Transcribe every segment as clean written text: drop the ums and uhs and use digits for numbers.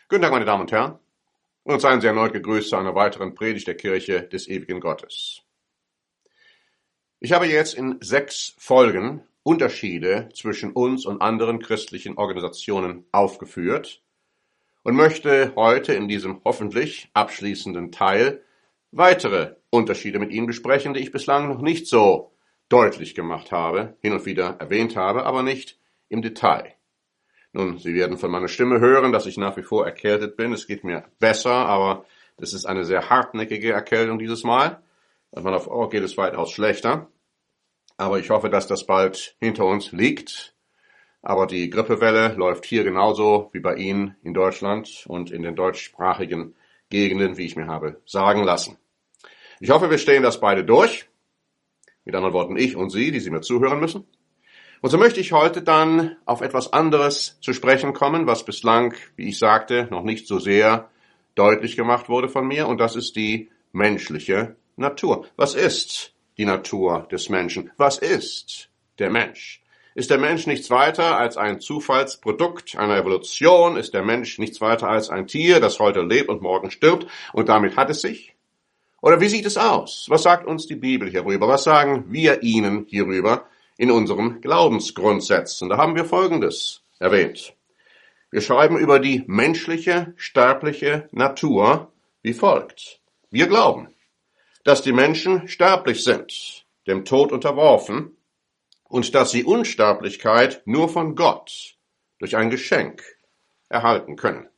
Guten Tag, meine Damen und Herren, und seien Sie erneut gegrüßt zu einer weiteren Predigt der Kirche des ewigen Gottes. Ich habe jetzt in 6 Folgen Unterschiede zwischen uns und anderen christlichen Organisationen aufgeführt und möchte heute in diesem hoffentlich abschließenden Teil weitere Unterschiede mit Ihnen besprechen, die ich bislang noch nicht so deutlich gemacht habe, hin und wieder erwähnt habe, aber nicht im Detail. Nun, Sie werden von meiner Stimme hören, dass ich nach wie vor erkältet bin. Es geht mir besser, aber das ist eine sehr hartnäckige Erkältung dieses Mal. Manchmal auf Ohr geht es weitaus schlechter. Aber ich hoffe, dass das bald hinter uns liegt. Aber die Grippewelle läuft hier genauso wie bei Ihnen in Deutschland und in den deutschsprachigen Gegenden, wie ich mir habe sagen lassen. Ich hoffe, wir stehen das beide durch. Mit anderen Worten, ich und Sie, die Sie mir zuhören müssen. Und so möchte ich heute dann auf etwas anderes zu sprechen kommen, was bislang, wie ich sagte, noch nicht so sehr deutlich gemacht wurde von mir, und das ist die menschliche Natur. Was ist die Natur des Menschen? Was ist der Mensch? Ist der Mensch nichts weiter als ein Zufallsprodukt einer Evolution? Ist der Mensch nichts weiter als ein Tier, das heute lebt und morgen stirbt, und damit hat es sich? Oder wie sieht es aus? Was sagt uns die Bibel hierüber? Was sagen wir Ihnen hierüber in unseren Glaubensgrundsätzen? Da haben wir Folgendes erwähnt. Wir schreiben über die menschliche, sterbliche Natur wie folgt. Wir glauben, dass die Menschen sterblich sind, dem Tod unterworfen, und dass sie Unsterblichkeit nur von Gott durch ein Geschenk erhalten können.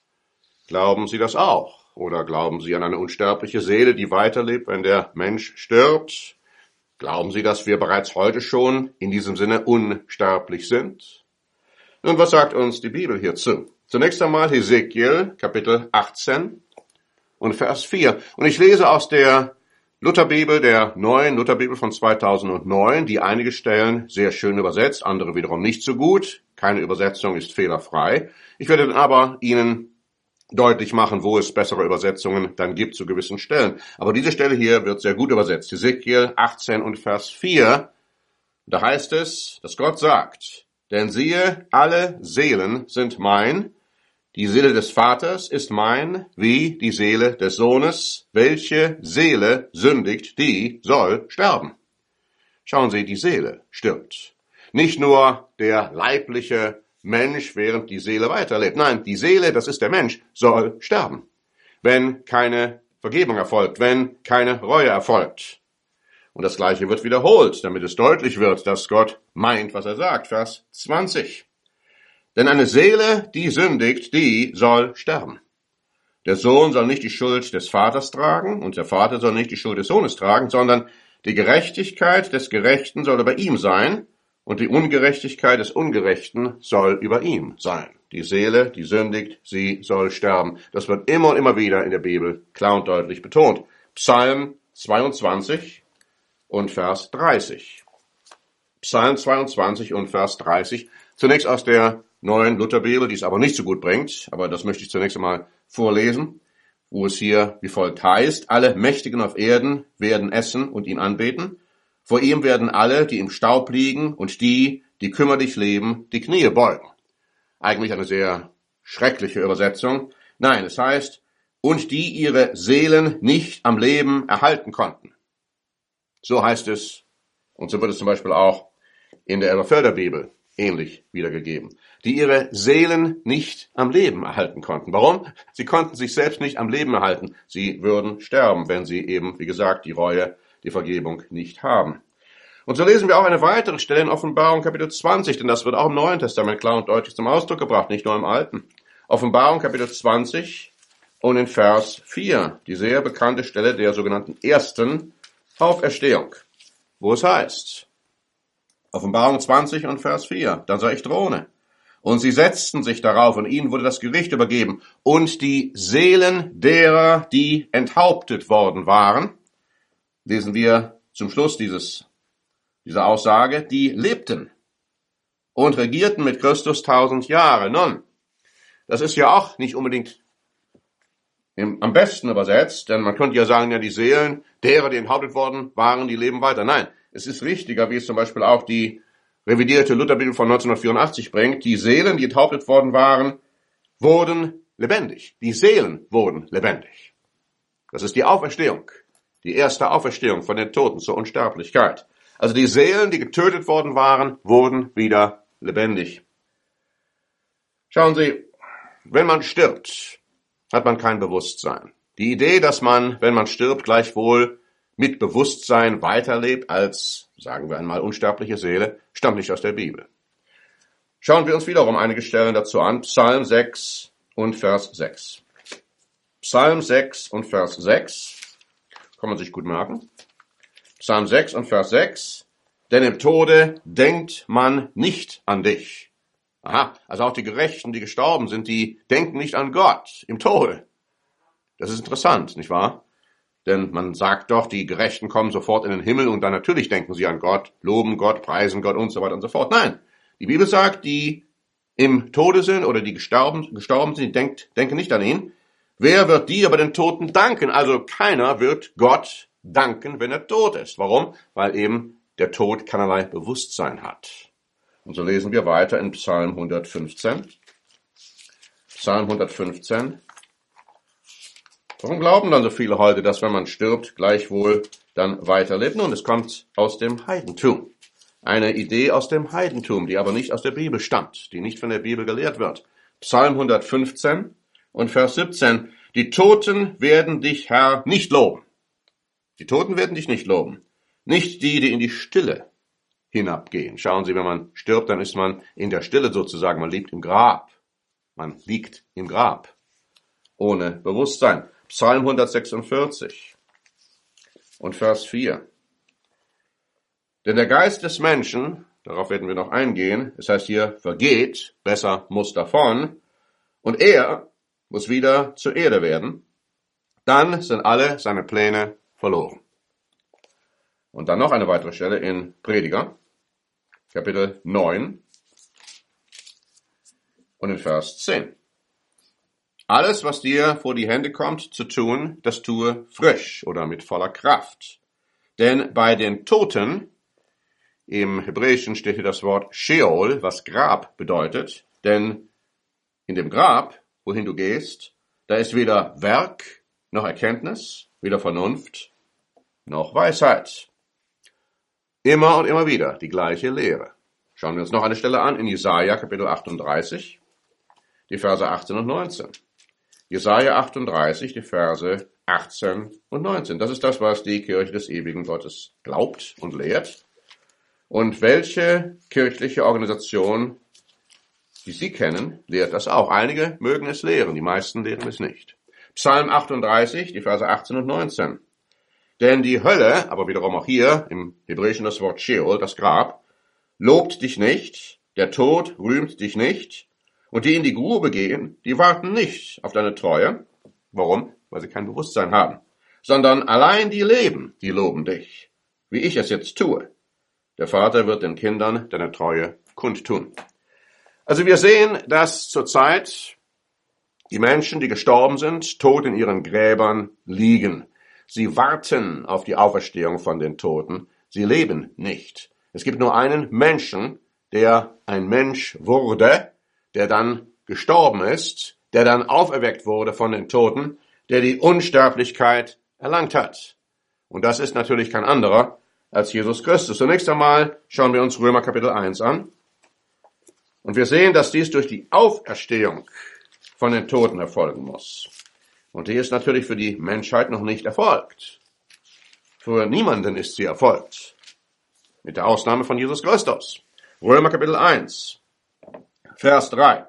Glauben Sie das auch? Oder glauben Sie an eine unsterbliche Seele, die weiterlebt, wenn der Mensch stirbt? Glauben Sie, dass wir bereits heute schon in diesem Sinne unsterblich sind? Nun, was sagt uns die Bibel hierzu? Zunächst einmal Hesekiel, Kapitel 18 und Vers 4. Und ich lese aus der Lutherbibel, der neuen Lutherbibel von 2009, die einige Stellen sehr schön übersetzt, andere wiederum nicht so gut. Keine Übersetzung ist fehlerfrei. Ich werde dann aber Ihnen deutlich machen, wo es bessere Übersetzungen dann gibt zu gewissen Stellen. Aber diese Stelle hier wird sehr gut übersetzt. Hesekiel 18 und Vers 4. Da heißt es, dass Gott sagt, denn siehe, alle Seelen sind mein, die Seele des Vaters ist mein, wie die Seele des Sohnes. Welche Seele sündigt, die soll sterben. Schauen Sie, die Seele stirbt. Nicht nur der leibliche Mensch, während die Seele weiterlebt. Nein, die Seele, das ist der Mensch, soll sterben, wenn keine Vergebung erfolgt, wenn keine Reue erfolgt. Und das Gleiche wird wiederholt, damit es deutlich wird, dass Gott meint, was er sagt. Vers 20. Denn eine Seele, die sündigt, die soll sterben. Der Sohn soll nicht die Schuld des Vaters tragen und der Vater soll nicht die Schuld des Sohnes tragen, sondern die Gerechtigkeit des Gerechten soll über ihm sein, und die Ungerechtigkeit des Ungerechten soll über ihm sein. Die Seele, die sündigt, sie soll sterben. Das wird immer und immer wieder in der Bibel klar und deutlich betont. Psalm 22 und Vers 30. Psalm 22 und Vers 30. Zunächst aus der neuen Lutherbibel, die es aber nicht so gut bringt, aber das möchte ich zunächst einmal vorlesen, wo es hier wie folgt heißt: Alle Mächtigen auf Erden werden essen und ihn anbeten. Vor ihm werden alle, die im Staub liegen, und die kümmerlich leben, die Knie beugen. Eigentlich eine sehr schreckliche Übersetzung. Nein, es heißt, und die ihre Seelen nicht am Leben erhalten konnten. So heißt es, und so wird es zum Beispiel auch in der Elberfelder Bibel ähnlich wiedergegeben. Die ihre Seelen nicht am Leben erhalten konnten. Warum? Sie konnten sich selbst nicht am Leben erhalten. Sie würden sterben, wenn sie eben, wie gesagt, die Reue, die Vergebung nicht haben. Und so lesen wir auch eine weitere Stelle in Offenbarung Kapitel 20, denn das wird auch im Neuen Testament klar und deutlich zum Ausdruck gebracht, nicht nur im Alten. Offenbarung Kapitel 20 und in Vers 4, die sehr bekannte Stelle der sogenannten ersten Auferstehung, wo es heißt, Offenbarung 20 und Vers 4, dann sah ich Throne, und sie setzten sich darauf, und ihnen wurde das Gericht übergeben, und die Seelen derer, die enthauptet worden waren, lesen wir zum Schluss dieser Aussage, die lebten und regierten mit Christus 1000 Jahre. Nun, das ist ja auch nicht unbedingt am besten übersetzt, denn man könnte ja sagen, ja, die Seelen derer, die enthauptet worden waren, die leben weiter. Nein, es ist richtiger, wie es zum Beispiel auch die revidierte Lutherbibel von 1984 bringt. Die Seelen, die enthauptet worden waren, wurden lebendig. Die Seelen wurden lebendig. Das ist die Auferstehung. Die erste Auferstehung von den Toten zur Unsterblichkeit. Also die Seelen, die getötet worden waren, wurden wieder lebendig. Schauen Sie, wenn man stirbt, hat man kein Bewusstsein. Die Idee, dass man, wenn man stirbt, gleichwohl mit Bewusstsein weiterlebt als, sagen wir einmal, unsterbliche Seele, stammt nicht aus der Bibel. Schauen wir uns wiederum einige Stellen dazu an. Psalm 6 und Vers 6. Psalm 6 und Vers 6. Kann man sich gut merken. Psalm 6 und Vers 6. Denn im Tode denkt man nicht an dich. Aha, also auch die Gerechten, die gestorben sind, die denken nicht an Gott im Tode. Das ist interessant, nicht wahr? Denn man sagt doch, die Gerechten kommen sofort in den Himmel und dann natürlich denken sie an Gott, loben Gott, preisen Gott und so weiter und so fort. Nein, die Bibel sagt, die im Tode sind oder die gestorben sind, die denken nicht an ihn. Wer wird die aber den Toten danken? Also keiner wird Gott danken, wenn er tot ist. Warum? Weil eben der Tod keinerlei Bewusstsein hat. Und so lesen wir weiter in Psalm 115. Psalm 115. Warum glauben dann so viele heute, dass wenn man stirbt, gleichwohl dann weiterlebt? Nun, es kommt aus dem Heidentum. Eine Idee aus dem Heidentum, die aber nicht aus der Bibel stammt, die nicht von der Bibel gelehrt wird. Psalm 115 und Vers 17. Die Toten werden dich, Herr, nicht loben. Die Toten werden dich nicht loben. Nicht die, die in die Stille hinabgehen. Schauen Sie, wenn man stirbt, dann ist man in der Stille sozusagen. Man liegt im Grab. Man liegt im Grab. Ohne Bewusstsein. Psalm 146 und Vers 4. Denn der Geist des Menschen, darauf werden wir noch eingehen, das heißt hier vergeht, besser muss davon, und er muss wieder zur Erde werden, dann sind alle seine Pläne verloren. Und dann noch eine weitere Stelle in Prediger, Kapitel 9 und in Vers 10. Alles, was dir vor die Hände kommt zu tun, das tue frisch oder mit voller Kraft. Denn bei den Toten, im Hebräischen steht hier das Wort Sheol, was Grab bedeutet, denn in dem Grab, wohin du gehst, da ist weder Werk noch Erkenntnis, weder Vernunft noch Weisheit. Immer und immer wieder die gleiche Lehre. Schauen wir uns noch eine Stelle an in Jesaja Kapitel 38, die Verse 18 und 19. Jesaja 38, die Verse 18 und 19. Das ist das, was die Kirche des ewigen Gottes glaubt und lehrt. Und welche kirchliche Organisation, die Sie kennen, lehrt das auch. Einige mögen es lehren, die meisten lehren es nicht. Psalm 38, die Verse 18 und 19. Denn die Hölle, aber wiederum auch hier im Hebräischen das Wort Sheol, das Grab, lobt dich nicht, der Tod rühmt dich nicht, und die in die Grube gehen, die warten nicht auf deine Treue. Warum? Weil sie kein Bewusstsein haben. Sondern allein die leben, die loben dich, wie ich es jetzt tue. Der Vater wird den Kindern deine Treue kundtun. Also wir sehen, dass zurzeit die Menschen, die gestorben sind, tot in ihren Gräbern liegen. Sie warten auf die Auferstehung von den Toten. Sie leben nicht. Es gibt nur einen Menschen, der ein Mensch wurde, der dann gestorben ist, der dann auferweckt wurde von den Toten, der die Unsterblichkeit erlangt hat. Und das ist natürlich kein anderer als Jesus Christus. Zunächst einmal schauen wir uns Römer Kapitel 1 an. Und wir sehen, dass dies durch die Auferstehung von den Toten erfolgen muss. Und die ist natürlich für die Menschheit noch nicht erfolgt. Für niemanden ist sie erfolgt. Mit der Ausnahme von Jesus Christus. Römer Kapitel 1. Vers 3.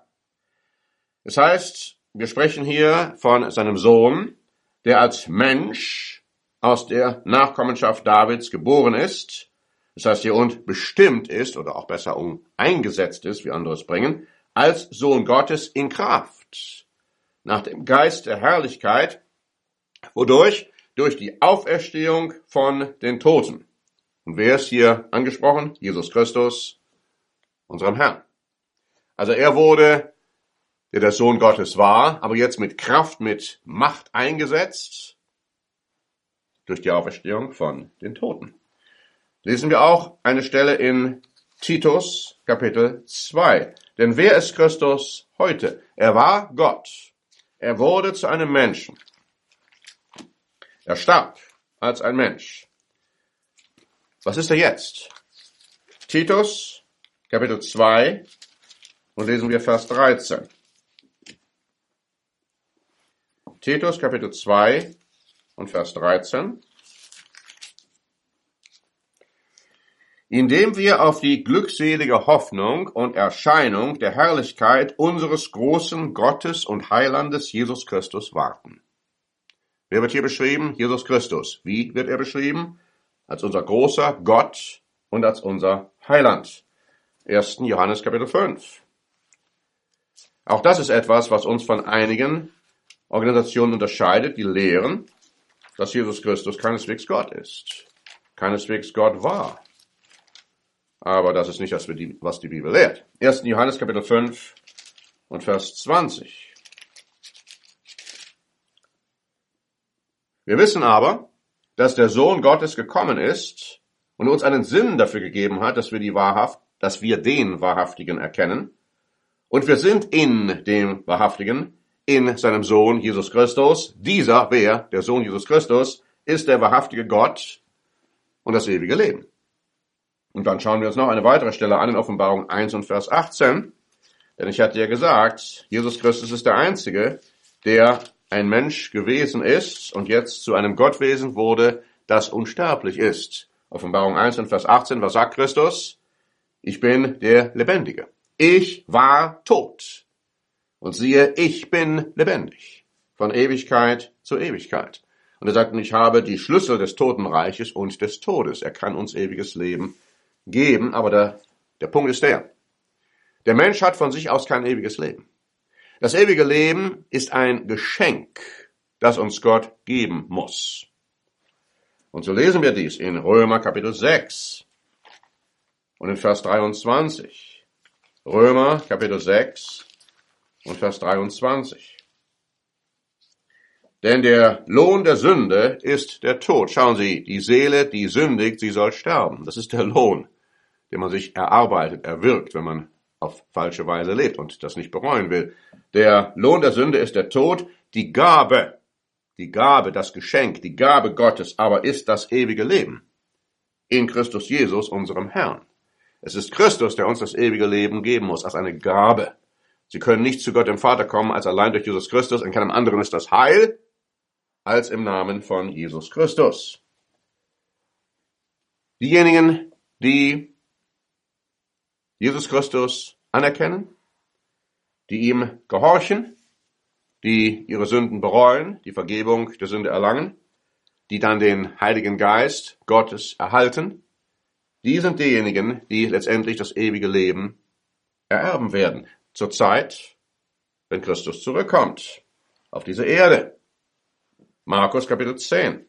Das heißt, wir sprechen hier von seinem Sohn, der als Mensch aus der Nachkommenschaft Davids geboren ist. Das heißt, hier und bestimmt ist, oder auch besser eingesetzt ist, wie andere es bringen, als Sohn Gottes in Kraft. Nach dem Geist der Herrlichkeit, wodurch? Durch die Auferstehung von den Toten. Und wer ist hier angesprochen? Jesus Christus, unserem Herrn. Also er wurde, der Sohn Gottes war, aber jetzt mit Kraft, mit Macht eingesetzt durch die Auferstehung von den Toten. Lesen wir auch eine Stelle in Titus, Kapitel 2. Denn wer ist Christus heute? Er war Gott Er wurde zu einem Menschen. Er starb als ein Mensch. Was ist er jetzt? Titus, Kapitel 2, und lesen wir Vers 13. Titus, Kapitel 2 und Vers 13. Indem wir auf die glückselige Hoffnung und Erscheinung der Herrlichkeit unseres großen Gottes und Heilandes Jesus Christus warten. Wer wird hier beschrieben? Jesus Christus. Wie wird er beschrieben? Als unser großer Gott und als unser Heiland. 1. Johannes Kapitel 5. Auch das ist etwas, was uns von einigen Organisationen unterscheidet, die lehren, dass Jesus Christus keineswegs Gott ist, keineswegs Gott war. Aber das ist nicht das, was die Bibel lehrt. 1. Johannes Kapitel 5 und Vers 20. Wir wissen aber, dass der Sohn Gottes gekommen ist und uns einen Sinn dafür gegeben hat, dass wir den Wahrhaftigen erkennen. Und wir sind in dem Wahrhaftigen, in seinem Sohn Jesus Christus. Dieser, wer? Der Sohn Jesus Christus, ist der wahrhaftige Gott und das ewige Leben. Und dann schauen wir uns noch eine weitere Stelle an in Offenbarung 1 und Vers 18. Denn ich hatte ja gesagt, Jesus Christus ist der Einzige, der ein Mensch gewesen ist und jetzt zu einem Gottwesen wurde, das unsterblich ist. Offenbarung 1 und Vers 18, was sagt Christus? Ich bin der Lebendige. Ich war tot. Und siehe, ich bin lebendig. Von Ewigkeit zu Ewigkeit. Und er sagt, ich habe die Schlüssel des Totenreiches und des Todes. Er kann uns ewiges Leben geben, aber der Punkt ist der Mensch hat von sich aus kein ewiges Leben. Das ewige Leben ist ein Geschenk, das uns Gott geben muss. Und so lesen wir dies in Römer Kapitel 6 und in Vers 23. Römer Kapitel 6 und Vers 23. Denn der Lohn der Sünde ist der Tod. Schauen Sie, die Seele, die sündigt, sie soll sterben. Das ist der Lohn, den man sich erarbeitet, erwirkt, wenn man auf falsche Weise lebt und das nicht bereuen will. Der Lohn der Sünde ist der Tod. Die Gabe, das Geschenk, die Gabe Gottes aber ist das ewige Leben. In Christus Jesus, unserem Herrn. Es ist Christus, der uns das ewige Leben geben muss, als eine Gabe. Sie können nicht zu Gott dem Vater kommen, als allein durch Jesus Christus. In keinem anderen ist das Heil, als im Namen von Jesus Christus. Diejenigen, die Jesus Christus anerkennen, die ihm gehorchen, die ihre Sünden bereuen, die Vergebung der Sünde erlangen, die dann den Heiligen Geist Gottes erhalten, die sind diejenigen, die letztendlich das ewige Leben ererben werden. Zur Zeit, wenn Christus zurückkommt auf diese Erde. Markus Kapitel 10.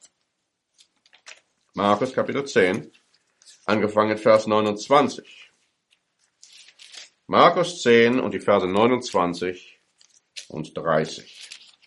Markus Kapitel 10, angefangen mit Vers 29. Markus 10 und die Verse 29 und 30.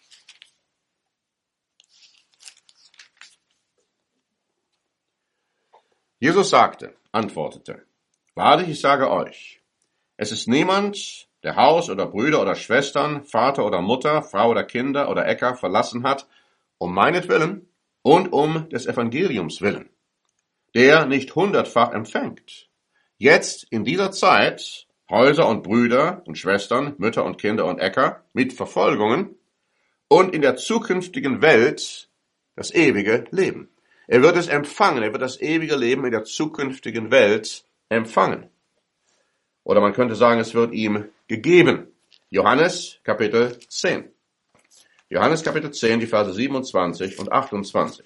Jesus antwortete, wahrlich, ich sage euch, es ist niemand, der Haus oder Brüder oder Schwestern, Vater oder Mutter, Frau oder Kinder oder Äcker verlassen hat, um meinetwillen und um des Evangeliums willen, der nicht 100-fach empfängt. Jetzt in dieser Zeit Häuser und Brüder und Schwestern, Mütter und Kinder und Äcker mit Verfolgungen und in der zukünftigen Welt das ewige Leben. Er wird es empfangen, er wird das ewige Leben in der zukünftigen Welt empfangen. Oder man könnte sagen, es wird ihm gegeben. Johannes Kapitel 10. Johannes Kapitel 10, die Verse 27 und 28.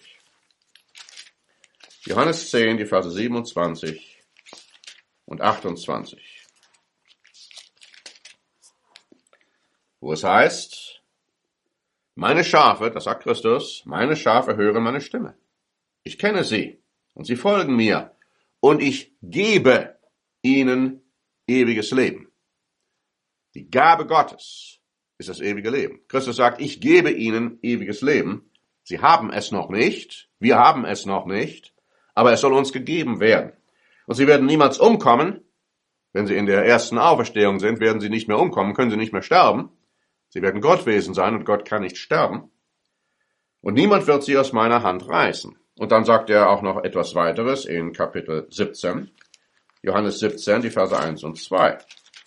Johannes 10, die Verse 27 und 28. Wo es heißt, meine Schafe, das sagt Christus, meine Schafe hören meine Stimme. Ich kenne sie und sie folgen mir und ich gebe ihnen ewiges Leben. Die Gabe Gottes ist das ewige Leben. Christus sagt, ich gebe ihnen ewiges Leben. Sie haben es noch nicht, wir haben es noch nicht, aber es soll uns gegeben werden. Und sie werden niemals umkommen. Wenn sie in der ersten Auferstehung sind, werden sie nicht mehr umkommen, können sie nicht mehr sterben. Sie werden Gottwesen sein und Gott kann nicht sterben. Und niemand wird sie aus meiner Hand reißen. Und dann sagt er auch noch etwas weiteres in Kapitel 17, Johannes 17, die Verse 1 und 2.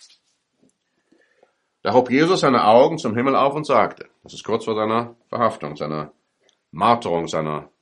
Da hob Jesus seine Augen zum Himmel auf und sagte, das ist kurz vor seiner Verhaftung, seiner Marterung, seiner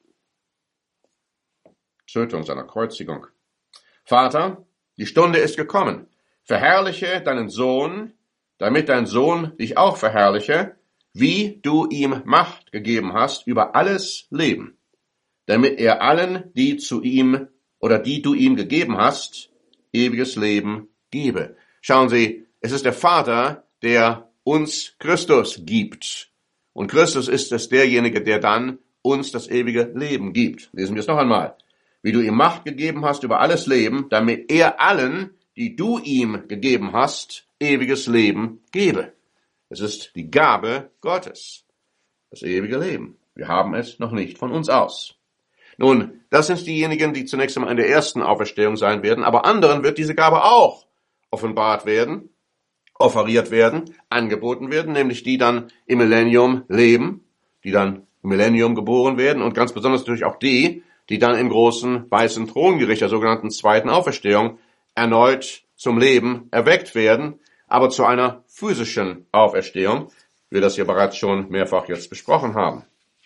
Tötung, seiner Kreuzigung. Vater, die Stunde ist gekommen. Verherrliche deinen Sohn, damit dein Sohn dich auch verherrliche, wie du ihm Macht gegeben hast über alles Leben, damit er allen, die zu ihm oder die du ihm gegeben hast, ewiges Leben gebe. Schauen Sie, es ist der Vater, der uns Christus gibt. Und Christus ist es derjenige, der dann uns das ewige Leben gibt. Lesen wir es noch einmal. Wie du ihm Macht gegeben hast über alles Leben, damit er allen, die du ihm gegeben hast, ewiges Leben gebe. Es ist die Gabe Gottes, das ewige Leben. Wir haben es noch nicht von uns aus. Nun, das sind diejenigen, die zunächst einmal in der ersten Auferstehung sein werden, aber anderen wird diese Gabe auch offenbart werden, offeriert werden, angeboten werden, nämlich die dann im Millennium leben, die dann im Millennium geboren werden und ganz besonders natürlich auch die dann im großen weißen Throngericht der sogenannten zweiten Auferstehung erneut zum Leben erweckt werden, aber zu einer physischen Auferstehung, wie wir das hier bereits schon mehrfach jetzt besprochen haben.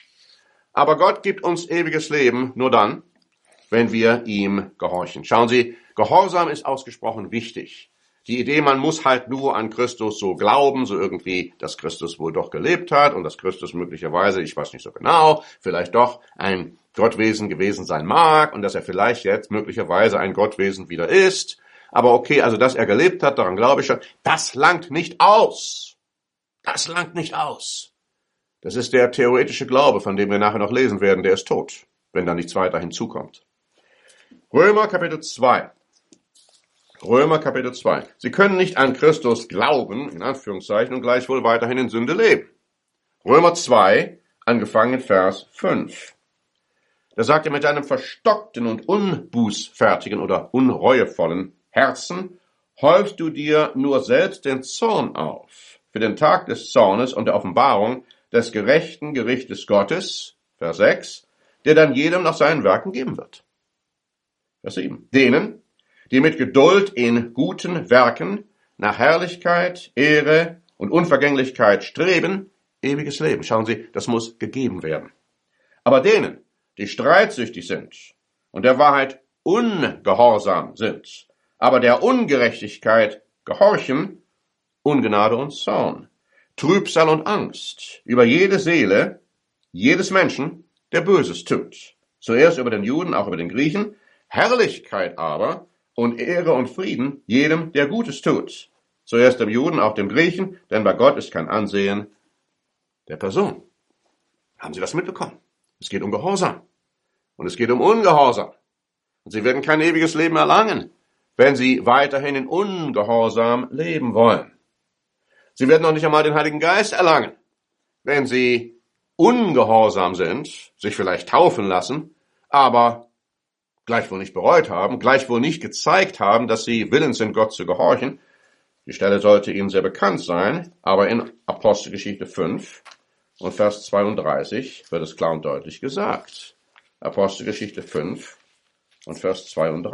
Aber Gott gibt uns ewiges Leben nur dann, wenn wir ihm gehorchen. Schauen Sie, Gehorsam ist ausgesprochen wichtig. Die Idee, man muss halt nur an Christus so glauben, so irgendwie, dass Christus wohl doch gelebt hat und dass Christus möglicherweise, ich weiß nicht so genau, vielleicht doch ein Gottwesen gewesen sein mag und dass er vielleicht jetzt möglicherweise ein Gottwesen wieder ist. Aber okay, also dass er gelebt hat, daran glaube ich schon, das langt nicht aus. Das langt nicht aus. Das ist der theoretische Glaube, von dem wir nachher noch lesen werden, der ist tot, wenn da nichts weiter hinzukommt. Römer Kapitel 2. Römer Kapitel 2. Sie können nicht an Christus glauben, in Anführungszeichen, und gleichwohl weiterhin in Sünde leben. Römer 2, angefangen in Vers 5. Da sagt er, mit deinem verstockten und unbußfertigen oder unreuevollen Herzen häufst du dir nur selbst den Zorn auf, für den Tag des Zornes und der Offenbarung des gerechten Gerichtes Gottes, Vers 6, der dann jedem nach seinen Werken geben wird. Vers 7. Denen, die mit Geduld in guten Werken nach Herrlichkeit, Ehre und Unvergänglichkeit streben, ewiges Leben. Schauen Sie, das muss gegeben werden. Aber denen, die streitsüchtig sind und der Wahrheit ungehorsam sind, aber der Ungerechtigkeit gehorchen, Ungnade und Zorn, Trübsal und Angst über jede Seele, jedes Menschen, der Böses tut. Zuerst über den Juden, auch über den Griechen, Herrlichkeit aber und Ehre und Frieden jedem, der Gutes tut. Zuerst dem Juden, auch dem Griechen, denn bei Gott ist kein Ansehen der Person. Haben Sie das mitbekommen? Es geht um Gehorsam. Und es geht um Ungehorsam. Und Sie werden kein ewiges Leben erlangen, wenn Sie weiterhin in Ungehorsam leben wollen. Sie werden noch nicht einmal den Heiligen Geist erlangen, wenn Sie ungehorsam sind, sich vielleicht taufen lassen, aber gleichwohl nicht bereut haben, gleichwohl nicht gezeigt haben, dass Sie willens sind, Gott zu gehorchen. Die Stelle sollte Ihnen sehr bekannt sein, aber in Apostelgeschichte 5 und Vers 32 wird es klar und deutlich gesagt. Apostelgeschichte 5 und Vers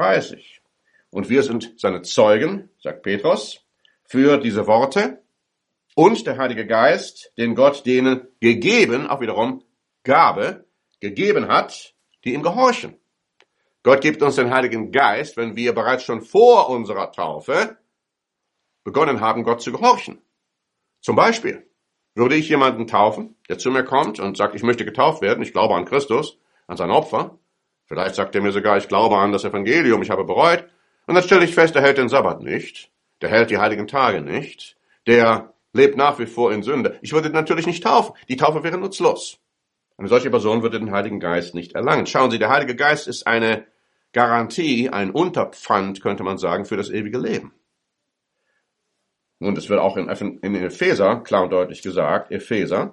32. Und wir sind seine Zeugen, sagt Petrus, für diese Worte und der Heilige Geist, den Gott denen gegeben, auch wiederum Gabe, gegeben hat, die ihm gehorchen. Gott gibt uns den Heiligen Geist, wenn wir bereits schon vor unserer Taufe begonnen haben, Gott zu gehorchen. Zum Beispiel würde ich jemanden taufen, der zu mir kommt und sagt, ich möchte getauft werden, ich glaube an Christus, an sein Opfer. Vielleicht sagt er mir sogar, ich glaube an das Evangelium, ich habe bereut. Und dann stelle ich fest, der hält den Sabbat nicht, der hält die heiligen Tage nicht, der lebt nach wie vor in Sünde. Ich würde natürlich nicht taufen. Die Taufe wäre nutzlos. Eine solche Person würde den Heiligen Geist nicht erlangen. Schauen Sie, der Heilige Geist ist eine Garantie, ein Unterpfand, könnte man sagen, für das ewige Leben. Und es wird auch in Epheser klar und deutlich gesagt, Epheser,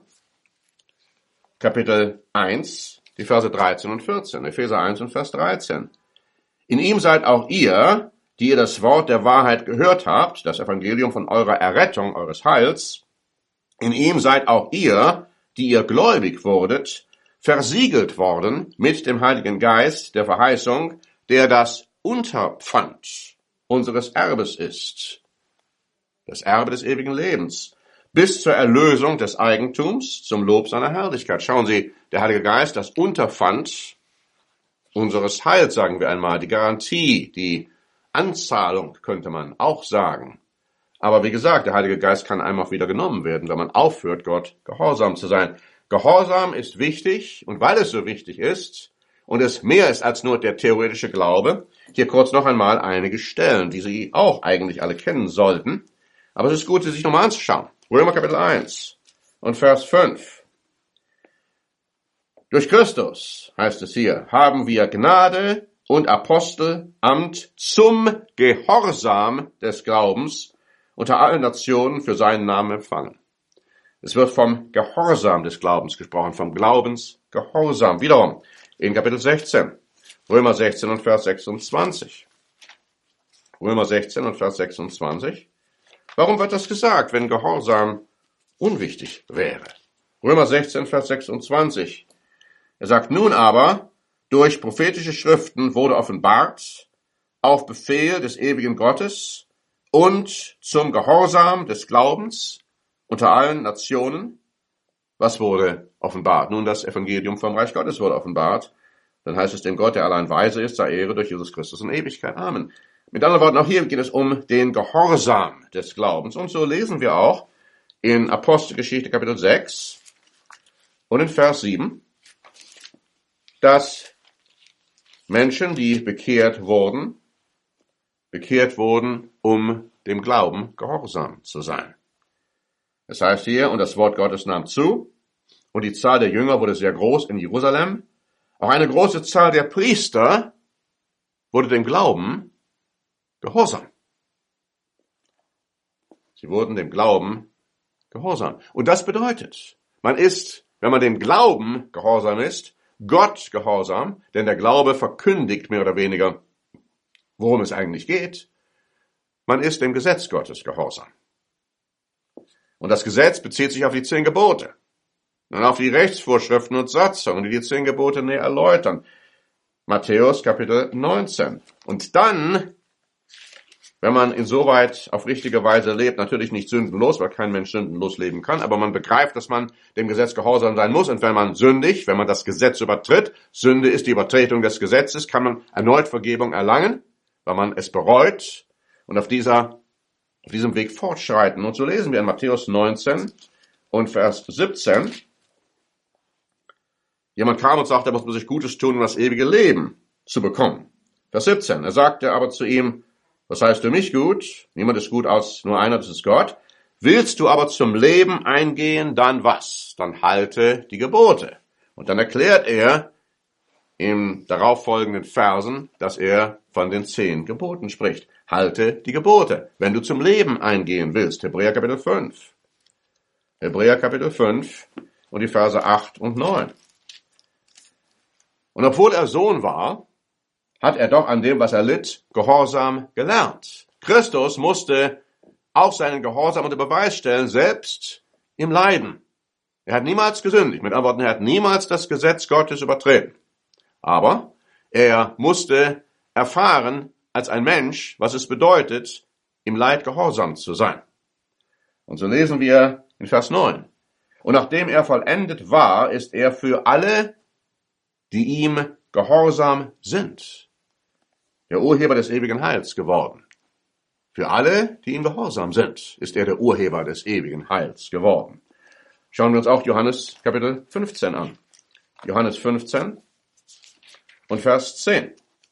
Kapitel 1, die Verse 13 und 14. Epheser 1 und Vers 13. In ihm seid auch ihr, die ihr das Wort der Wahrheit gehört habt, das Evangelium von eurer Errettung, eures Heils, In ihm seid auch ihr, die ihr gläubig wurdet, versiegelt worden mit dem Heiligen Geist der Verheißung, der das Unterpfand unseres Erbes ist, das Erbe des ewigen Lebens, bis zur Erlösung des Eigentums zum Lob seiner Herrlichkeit. Schauen Sie, der Heilige Geist, das Unterpfand unseres Heils, sagen wir einmal, die Garantie, die Anzahlung, könnte man auch sagen. Aber wie gesagt, der Heilige Geist kann einem auch wieder genommen werden, wenn man aufhört, Gott gehorsam zu sein. Gehorsam ist wichtig, und weil es so wichtig ist und es mehr ist als nur der theoretische Glaube, hier kurz noch einmal einige Stellen, die Sie auch eigentlich alle kennen sollten. Aber es ist gut, sie sich nochmal anzuschauen. Römer Kapitel 1 und Vers 5. Durch Christus, heißt es hier, haben wir Gnade und Apostelamt zum Gehorsam des Glaubens unter allen Nationen für seinen Namen empfangen. Es wird vom Gehorsam des Glaubens gesprochen, vom Glaubensgehorsam. Wiederum in Kapitel 16, Römer 16 und Vers 26. Römer 16 und Vers 26. Warum wird das gesagt, wenn Gehorsam unwichtig wäre? Römer 16, Vers 26. Er sagt, nun aber, durch prophetische Schriften wurde offenbart, auf Befehl des ewigen Gottes und zum Gehorsam des Glaubens unter allen Nationen. Was wurde offenbart? Nun, das Evangelium vom Reich Gottes wurde offenbart. Dann heißt es, dem Gott, der allein weise ist, sei Ehre durch Jesus Christus in Ewigkeit. Amen. Mit anderen Worten, auch hier geht es um den Gehorsam des Glaubens. Und so lesen wir auch in Apostelgeschichte Kapitel 6 und in Vers 7, dass Menschen, die bekehrt wurden, um dem Glauben gehorsam zu sein. Es heißt hier, und das Wort Gottes nahm zu, und die Zahl der Jünger wurde sehr groß in Jerusalem. Auch eine große Zahl der Priester wurde dem Glauben gehorsam. Sie wurden dem Glauben gehorsam. Und das bedeutet, man ist, wenn man dem Glauben gehorsam ist, Gott gehorsam, denn der Glaube verkündigt mehr oder weniger, worum es eigentlich geht. Man ist dem Gesetz Gottes gehorsam. Und das Gesetz bezieht sich auf die 10 Gebote und auf die Rechtsvorschriften und Satzungen, die 10 Gebote näher erläutern. Matthäus Kapitel 19. Und dann, wenn man insoweit auf richtige Weise lebt, natürlich nicht sündenlos, weil kein Mensch sündenlos leben kann, aber man begreift, dass man dem Gesetz gehorsam sein muss. Und wenn man sündigt, wenn man das Gesetz übertritt, Sünde ist die Übertretung des Gesetzes, kann man erneut Vergebung erlangen, weil man es bereut und auf diesem Weg fortschreiten. Und so lesen wir in Matthäus 19 und Vers 17. Jemand kam und sagte, er muss sich Gutes tun, um das ewige Leben zu bekommen. Vers 17. Er sagte aber zu ihm, was heißt für mich gut? Niemand ist gut als nur einer, das ist Gott. Willst du aber zum Leben eingehen, dann was? Dann halte die Gebote. Und dann erklärt er im darauffolgenden Versen, dass er von den 10 Geboten spricht. Halte die Gebote, wenn du zum Leben eingehen willst. Hebräer Kapitel 5. Hebräer Kapitel 5 und die Verse 8 und 9. Und obwohl er Sohn war, hat er doch an dem, was er litt, Gehorsam gelernt. Christus musste auch seinen Gehorsam unter Beweis stellen, selbst im Leiden. Er hat niemals gesündigt. Mit anderen Worten, er hat niemals das Gesetz Gottes übertreten. Aber er musste erfahren, als ein Mensch, was es bedeutet, im Leid gehorsam zu sein. Und so lesen wir in Vers 9. Und nachdem er vollendet war, ist er für alle, die ihm gehorsam sind, der Urheber des ewigen Heils geworden. Für alle, die ihm gehorsam sind, ist er der Urheber des ewigen Heils geworden. Schauen wir uns auch Johannes Kapitel 15 an. Johannes 15 und Vers 10.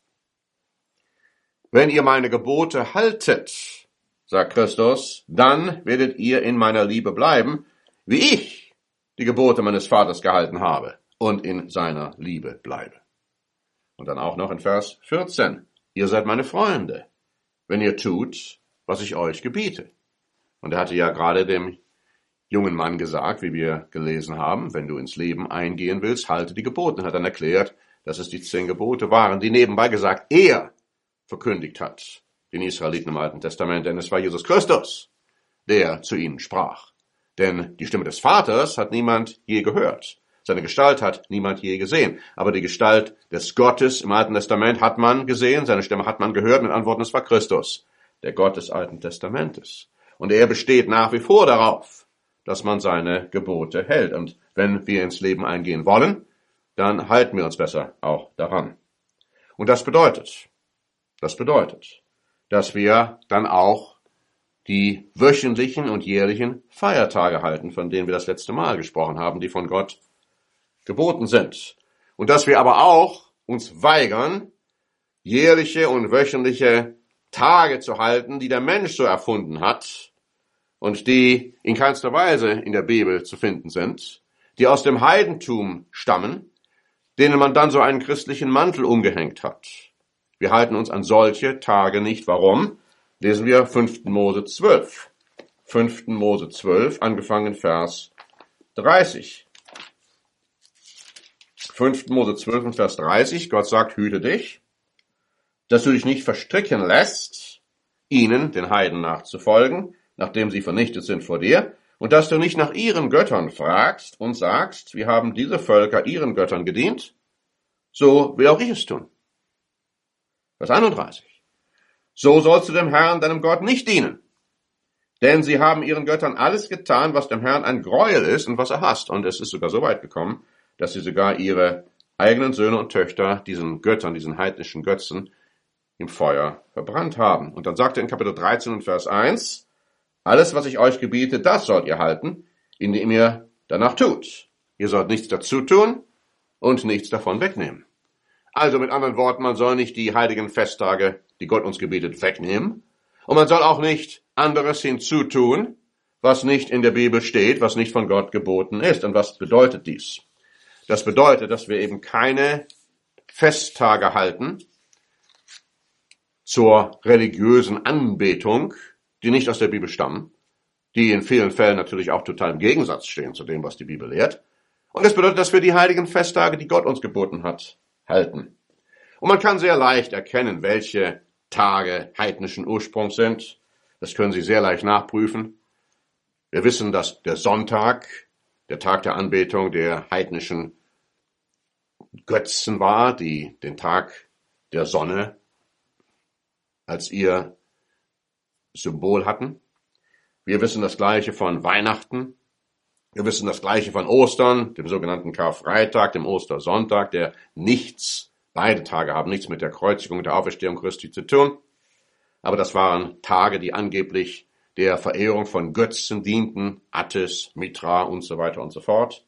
Wenn ihr meine Gebote haltet, sagt Christus, dann werdet ihr in meiner Liebe bleiben, wie ich die Gebote meines Vaters gehalten habe und in seiner Liebe bleibe. Und dann auch noch in Vers 14. Ihr seid meine Freunde, wenn ihr tut, was ich euch gebiete. Und er hatte ja gerade dem jungen Mann gesagt, wie wir gelesen haben, wenn du ins Leben eingehen willst, halte die Gebote. Und hat dann erklärt, dass es die 10 Gebote waren, die nebenbei gesagt er verkündigt hat, den Israeliten im Alten Testament. Denn es war Jesus Christus, der zu ihnen sprach. Denn die Stimme des Vaters hat niemand je gehört. Seine Gestalt hat niemand je gesehen. Aber die Gestalt des Gottes im Alten Testament hat man gesehen, seine Stimme hat man gehört, mit Antworten, es war Christus, der Gott des Alten Testamentes. Und er besteht nach wie vor darauf, dass man seine Gebote hält. Und wenn wir ins Leben eingehen wollen, dann halten wir uns besser auch daran. Und das bedeutet, dass wir dann auch die wöchentlichen und jährlichen Feiertage halten, von denen wir das letzte Mal gesprochen haben, die von Gott geboten sind. Und dass wir aber auch uns weigern, jährliche und wöchentliche Tage zu halten, die der Mensch so erfunden hat und die in keinster Weise in der Bibel zu finden sind, die aus dem Heidentum stammen, denen man dann so einen christlichen Mantel umgehängt hat. Wir halten uns an solche Tage nicht. Warum? Lesen wir 5. Mose 12. 5. Mose 12, angefangen Vers 30. 5. Mose 12 und Vers 30, Gott sagt, hüte dich, dass du dich nicht verstricken lässt, ihnen, den Heiden, nachzufolgen, nachdem sie vernichtet sind vor dir, und dass du nicht nach ihren Göttern fragst und sagst, wir haben diese Völker ihren Göttern gedient, so will auch ich es tun. Vers 31. So sollst du dem Herrn, deinem Gott, nicht dienen, denn sie haben ihren Göttern alles getan, was dem Herrn ein Gräuel ist und was er hasst. Und es ist sogar so weit gekommen, dass sie sogar ihre eigenen Söhne und Töchter diesen Göttern, diesen heidnischen Götzen, im Feuer verbrannt haben. Und dann sagt er in Kapitel 13 und Vers 1, alles, was ich euch gebiete, das sollt ihr halten, indem ihr danach tut. Ihr sollt nichts dazu tun und nichts davon wegnehmen. Also mit anderen Worten, man soll nicht die heiligen Festtage, die Gott uns gebietet, wegnehmen. Und man soll auch nicht anderes hinzutun, was nicht in der Bibel steht, was nicht von Gott geboten ist. Und was bedeutet dies? Das bedeutet, dass wir eben keine Festtage halten zur religiösen Anbetung, die nicht aus der Bibel stammen, die in vielen Fällen natürlich auch total im Gegensatz stehen zu dem, was die Bibel lehrt. Und das bedeutet, dass wir die heiligen Festtage, die Gott uns geboten hat, halten. Und man kann sehr leicht erkennen, welche Tage heidnischen Ursprungs sind. Das können Sie sehr leicht nachprüfen. Wir wissen, dass der Sonntag, der Tag der Anbetung der heidnischen Götzen war, die den Tag der Sonne als ihr Symbol hatten. Wir wissen das Gleiche von Weihnachten. Wir wissen das Gleiche von Ostern, dem sogenannten Karfreitag, dem Ostersonntag, der beide Tage haben nichts mit der Kreuzigung und der Auferstehung Christi zu tun. Aber das waren Tage, die angeblich der Verehrung von Götzen dienten, Attis, Mithra und so weiter und so fort.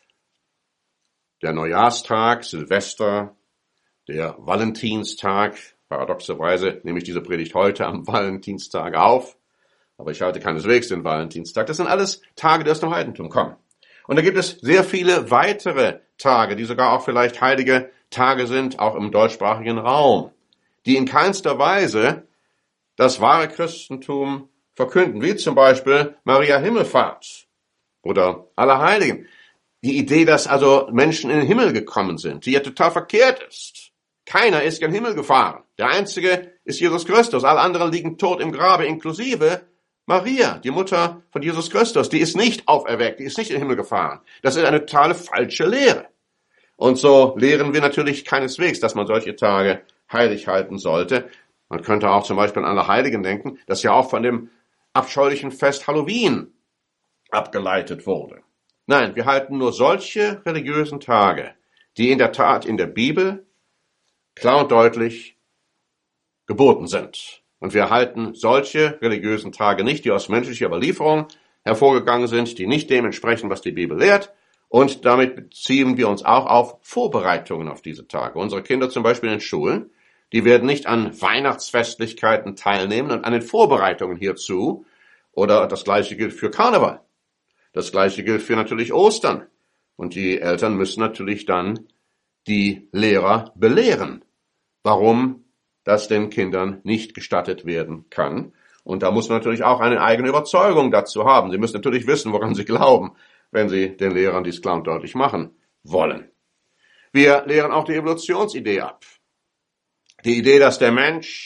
Der Neujahrstag, Silvester, der Valentinstag, paradoxerweise nehme ich diese Predigt heute am Valentinstag auf, aber ich halte keineswegs den Valentinstag. Das sind alles Tage, die aus dem Heidentum kommen. Und da gibt es sehr viele weitere Tage, die sogar auch vielleicht heilige Tage sind, auch im deutschsprachigen Raum, die in keinster Weise das wahre Christentum verkünden, wie zum Beispiel Maria Himmelfahrt oder Allerheiligen. Die Idee, dass also Menschen in den Himmel gekommen sind, die ja total verkehrt ist. Keiner ist gen Himmel gefahren. Der Einzige ist Jesus Christus. Alle anderen liegen tot im Grabe, inklusive Maria, die Mutter von Jesus Christus. Die ist nicht auferweckt, die ist nicht in den Himmel gefahren. Das ist eine totale falsche Lehre. Und so lehren wir natürlich keineswegs, dass man solche Tage heilig halten sollte. Man könnte auch zum Beispiel an Allerheiligen denken, das ja auch von dem abscheulichen Fest Halloween abgeleitet wurde. Nein, wir halten nur solche religiösen Tage, die in der Tat in der Bibel klar und deutlich geboten sind. Und wir halten solche religiösen Tage nicht, die aus menschlicher Überlieferung hervorgegangen sind, die nicht dem entsprechen, was die Bibel lehrt. Und damit beziehen wir uns auch auf Vorbereitungen auf diese Tage. Unsere Kinder zum Beispiel in den Schulen, die werden nicht an Weihnachtsfestlichkeiten teilnehmen und an den Vorbereitungen hierzu. Oder das Gleiche gilt für Karneval. Das Gleiche gilt für natürlich Ostern. Und die Eltern müssen natürlich dann die Lehrer belehren, warum das den Kindern nicht gestattet werden kann. Und da muss man natürlich auch eine eigene Überzeugung dazu haben. Sie müssen natürlich wissen, woran sie glauben, wenn sie den Lehrern dies klar und deutlich machen wollen. Wir lehren auch die Evolutionsidee ab. Die Idee, dass der Mensch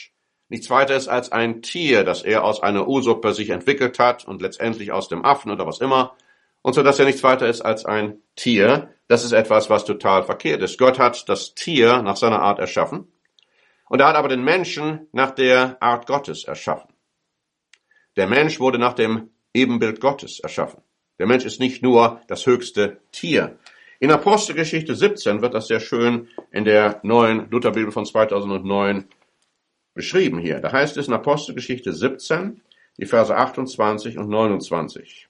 nichts weiter ist als ein Tier, das er aus einer Ursuppe sich entwickelt hat und letztendlich aus dem Affen oder was immer. Und so, dass er nichts weiter ist als ein Tier. Das ist etwas, was total verkehrt ist. Gott hat das Tier nach seiner Art erschaffen. Und er hat aber den Menschen nach der Art Gottes erschaffen. Der Mensch wurde nach dem Ebenbild Gottes erschaffen. Der Mensch ist nicht nur das höchste Tier. In Apostelgeschichte 17 wird das sehr schön in der neuen Lutherbibel von 2009 beschrieben hier. Da heißt es in Apostelgeschichte 17, die Verse 28 und 29.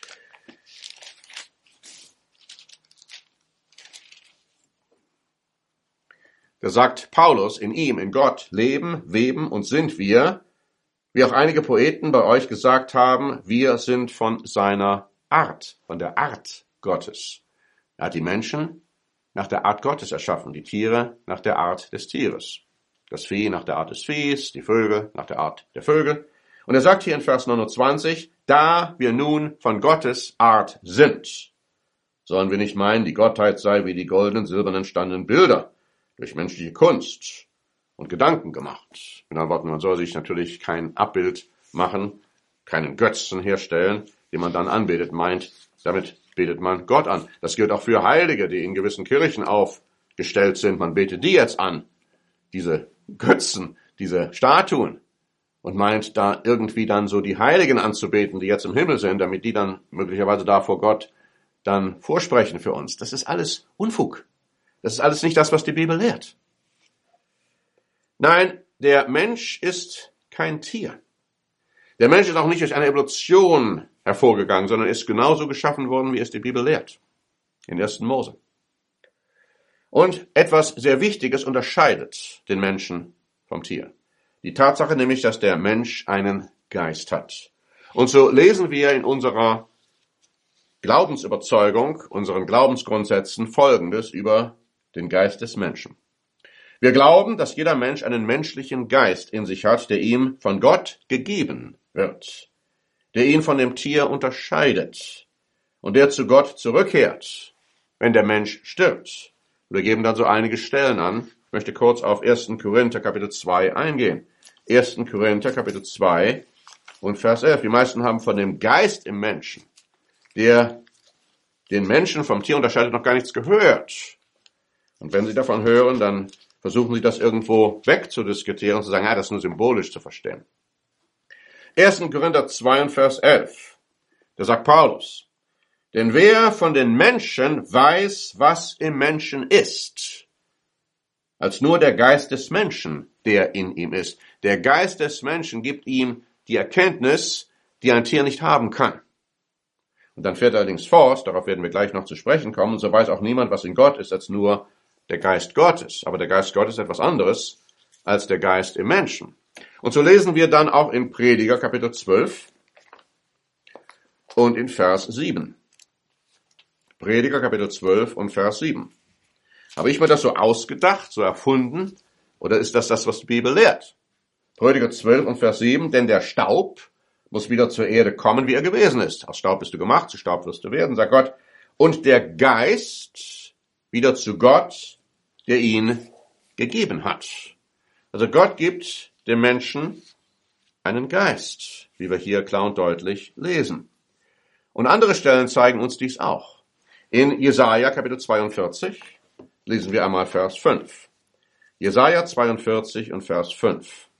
Da sagt Paulus, in ihm, in Gott, leben, weben und sind wir, wie auch einige Poeten bei euch gesagt haben, wir sind von seiner Art, von der Art Gottes. Er hat die Menschen nach der Art Gottes erschaffen, die Tiere nach der Art des Tieres, das Vieh nach der Art des Viehs, die Vögel nach der Art der Vögel. Und er sagt hier in Vers 29, da wir nun von Gottes Art sind, sollen wir nicht meinen, die Gottheit sei wie die goldenen, silbernen, steinernen Bilder, durch menschliche Kunst und Gedanken gemacht. In anderen Worten, man soll sich natürlich kein Abbild machen, keinen Götzen herstellen, den man dann anbetet, meint, damit betet man Gott an. Das gilt auch für Heilige, die in gewissen Kirchen aufgestellt sind. Man betet die jetzt an, diese Götzen, diese Statuen, und meint da irgendwie dann so die Heiligen anzubeten, die jetzt im Himmel sind, damit die dann möglicherweise da vor Gott dann vorsprechen für uns. Das ist alles Unfug. Das ist alles nicht das, was die Bibel lehrt. Nein, der Mensch ist kein Tier. Der Mensch ist auch nicht durch eine Evolution hervorgegangen, sondern ist genauso geschaffen worden, wie es die Bibel lehrt. In 1. Mose. Und etwas sehr Wichtiges unterscheidet den Menschen vom Tier. Die Tatsache nämlich, dass der Mensch einen Geist hat. Und so lesen wir in unserer Glaubensüberzeugung, unseren Glaubensgrundsätzen Folgendes über den Geist des Menschen. Wir glauben, dass jeder Mensch einen menschlichen Geist in sich hat, der ihm von Gott gegeben wird, der ihn von dem Tier unterscheidet und der zu Gott zurückkehrt, wenn der Mensch stirbt. Wir geben dann so einige Stellen an. Ich möchte kurz auf 1. Korinther Kapitel 2 eingehen. 1. Korinther Kapitel 2 und Vers 11. Die meisten haben von dem Geist im Menschen, der den Menschen vom Tier unterscheidet, noch gar nichts gehört. Und wenn sie davon hören, dann versuchen sie das irgendwo wegzudiskutieren und zu sagen, das ist nur symbolisch zu verstehen. 1. Korinther 2 und Vers 11. Da sagt Paulus, denn wer von den Menschen weiß, was im Menschen ist, als nur der Geist des Menschen, der in ihm ist. Der Geist des Menschen gibt ihm die Erkenntnis, die ein Tier nicht haben kann. Und dann fährt er allerdings fort, darauf werden wir gleich noch zu sprechen kommen, und so weiß auch niemand, was in Gott ist, als nur der Geist Gottes. Aber der Geist Gottes ist etwas anderes als der Geist im Menschen. Und so lesen wir dann auch in Prediger Kapitel 12 und in Vers 7. Prediger Kapitel 12 und Vers 7. Habe ich mir das so ausgedacht, so erfunden, oder ist das, was die Bibel lehrt? Prediger 12 und Vers 7, denn der Staub muss wieder zur Erde kommen, wie er gewesen ist. Aus Staub bist du gemacht, zu Staub wirst du werden, sagt Gott. Und der Geist wieder zu Gott, der ihn gegeben hat. Also Gott gibt dem Menschen einen Geist, wie wir hier klar und deutlich lesen. Und andere Stellen zeigen uns dies auch. In Jesaja Kapitel 42 lesen wir einmal Vers 5. Jesaja 42 und Vers 5.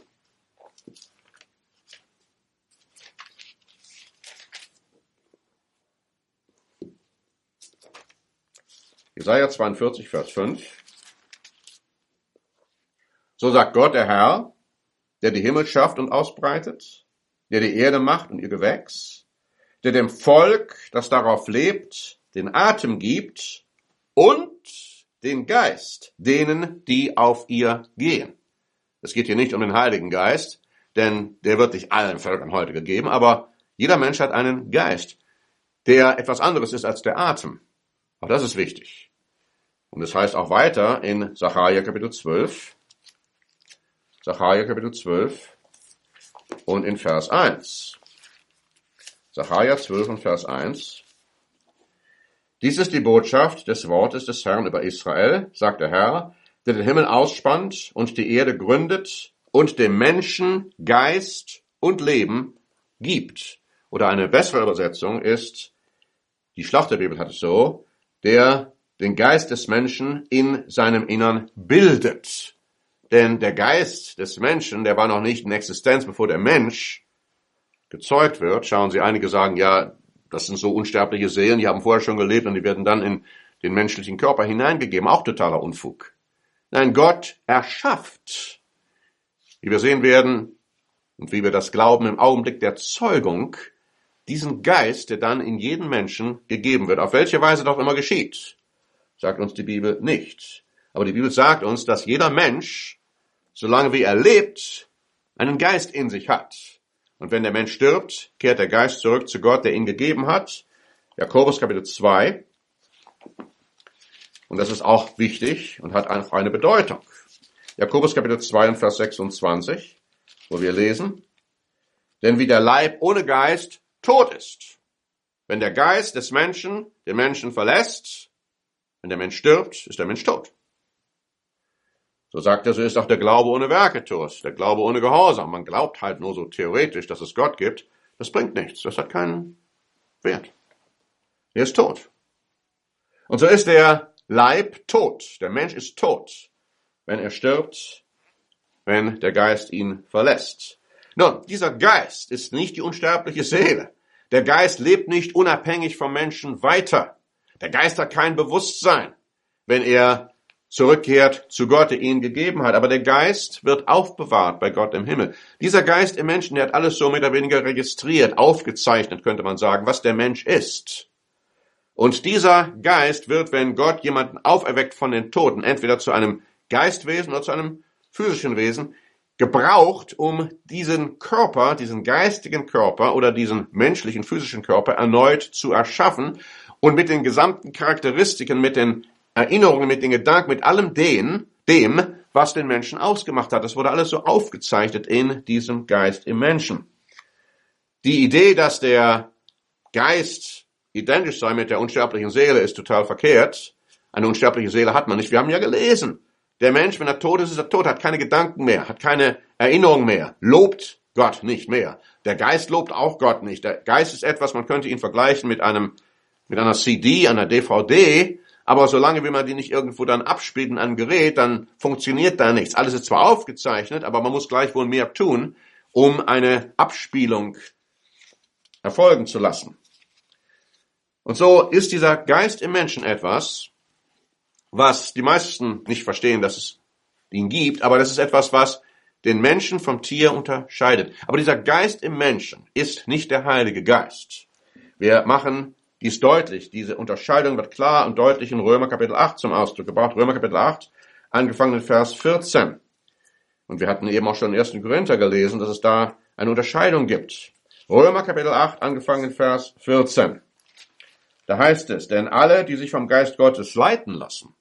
Jesaja 42, Vers 5. So sagt Gott, der Herr, der die Himmel schafft und ausbreitet, der die Erde macht und ihr Gewächs, der dem Volk, das darauf lebt, den Atem gibt und den Geist denen, die auf ihr gehen. Es geht hier nicht um den Heiligen Geist, denn der wird nicht allen Völkern heute gegeben, aber jeder Mensch hat einen Geist, der etwas anderes ist als der Atem. Auch das ist wichtig. Und es heißt auch weiter in Sacharja Kapitel 12, Sacharja Kapitel 12 und in Vers 1. Sacharja 12 und Vers 1. Dies ist die Botschaft des Wortes des Herrn über Israel, sagt der Herr, der den Himmel ausspannt und die Erde gründet und dem Menschen Geist und Leben gibt. Oder eine bessere Übersetzung ist, die Schlachterbibel hat es so, der den Geist des Menschen in seinem Innern bildet. Denn der Geist des Menschen, der war noch nicht in Existenz, bevor der Mensch gezeugt wird. Schauen Sie, einige sagen, ja, das sind so unsterbliche Seelen, die haben vorher schon gelebt und die werden dann in den menschlichen Körper hineingegeben. Auch totaler Unfug. Nein, Gott erschafft, wie wir sehen werden und wie wir das glauben im Augenblick der Zeugung, diesen Geist, der dann in jeden Menschen gegeben wird. Auf welche Weise doch immer geschieht, sagt uns die Bibel nicht. Aber die Bibel sagt uns, dass jeder Mensch, solange wie er lebt, einen Geist in sich hat. Und wenn der Mensch stirbt, kehrt der Geist zurück zu Gott, der ihn gegeben hat. Jakobus Kapitel 2. Und das ist auch wichtig und hat einfach eine Bedeutung. Jakobus Kapitel 2 und Vers 26, wo wir lesen, denn wie der Leib ohne Geist tot ist, wenn der Geist des Menschen den Menschen verlässt, wenn der Mensch stirbt, ist der Mensch tot. So sagt er, so ist auch der Glaube ohne Werke tot, der Glaube ohne Gehorsam. Man glaubt halt nur so theoretisch, dass es Gott gibt. Das bringt nichts, das hat keinen Wert. Er ist tot. Und so ist der Leib tot, der Mensch ist tot, wenn er stirbt, wenn der Geist ihn verlässt. Nun, dieser Geist ist nicht die unsterbliche Seele. Der Geist lebt nicht unabhängig vom Menschen weiter. Der Geist hat kein Bewusstsein, wenn er zurückkehrt zu Gott, der ihn gegeben hat. Aber der Geist wird aufbewahrt bei Gott im Himmel. Dieser Geist im Menschen, der hat alles so mehr oder weniger registriert, aufgezeichnet, könnte man sagen, was der Mensch ist. Und dieser Geist wird, wenn Gott jemanden auferweckt von den Toten, entweder zu einem Geistwesen oder zu einem physischen Wesen, gebraucht, um diesen Körper, diesen geistigen Körper oder diesen menschlichen, physischen Körper erneut zu erschaffen und mit den gesamten Charakteristiken, mit den Erinnerungen, mit den Gedanken, mit allem dem, was den Menschen ausgemacht hat. Das wurde alles so aufgezeichnet in diesem Geist im Menschen. Die Idee, dass der Geist identisch sei mit der unsterblichen Seele, ist total verkehrt. Eine unsterbliche Seele hat man nicht. Wir haben ja gelesen, der Mensch, wenn er tot ist, ist er tot, hat keine Gedanken mehr, hat keine Erinnerung mehr, lobt Gott nicht mehr. Der Geist lobt auch Gott nicht. Der Geist ist etwas, man könnte ihn vergleichen mit einer CD, einer DVD, aber solange wie man die nicht irgendwo dann abspielt in einem Gerät, dann funktioniert da nichts. Alles ist zwar aufgezeichnet, aber man muss gleichwohl mehr tun, um eine Abspielung erfolgen zu lassen. Und so ist dieser Geist im Menschen etwas, was die meisten nicht verstehen, dass es ihn gibt, aber das ist etwas, was den Menschen vom Tier unterscheidet. Aber dieser Geist im Menschen ist nicht der Heilige Geist. Wir machen dies deutlich. Diese Unterscheidung wird klar und deutlich in Römer Kapitel 8 zum Ausdruck gebracht. Römer Kapitel 8, angefangen in Vers 14. Und wir hatten eben auch schon im 1. Korinther gelesen, dass es da eine Unterscheidung gibt. Römer Kapitel 8, angefangen in Vers 14. Da heißt es, denn alle, die sich vom Geist Gottes leiten lassen,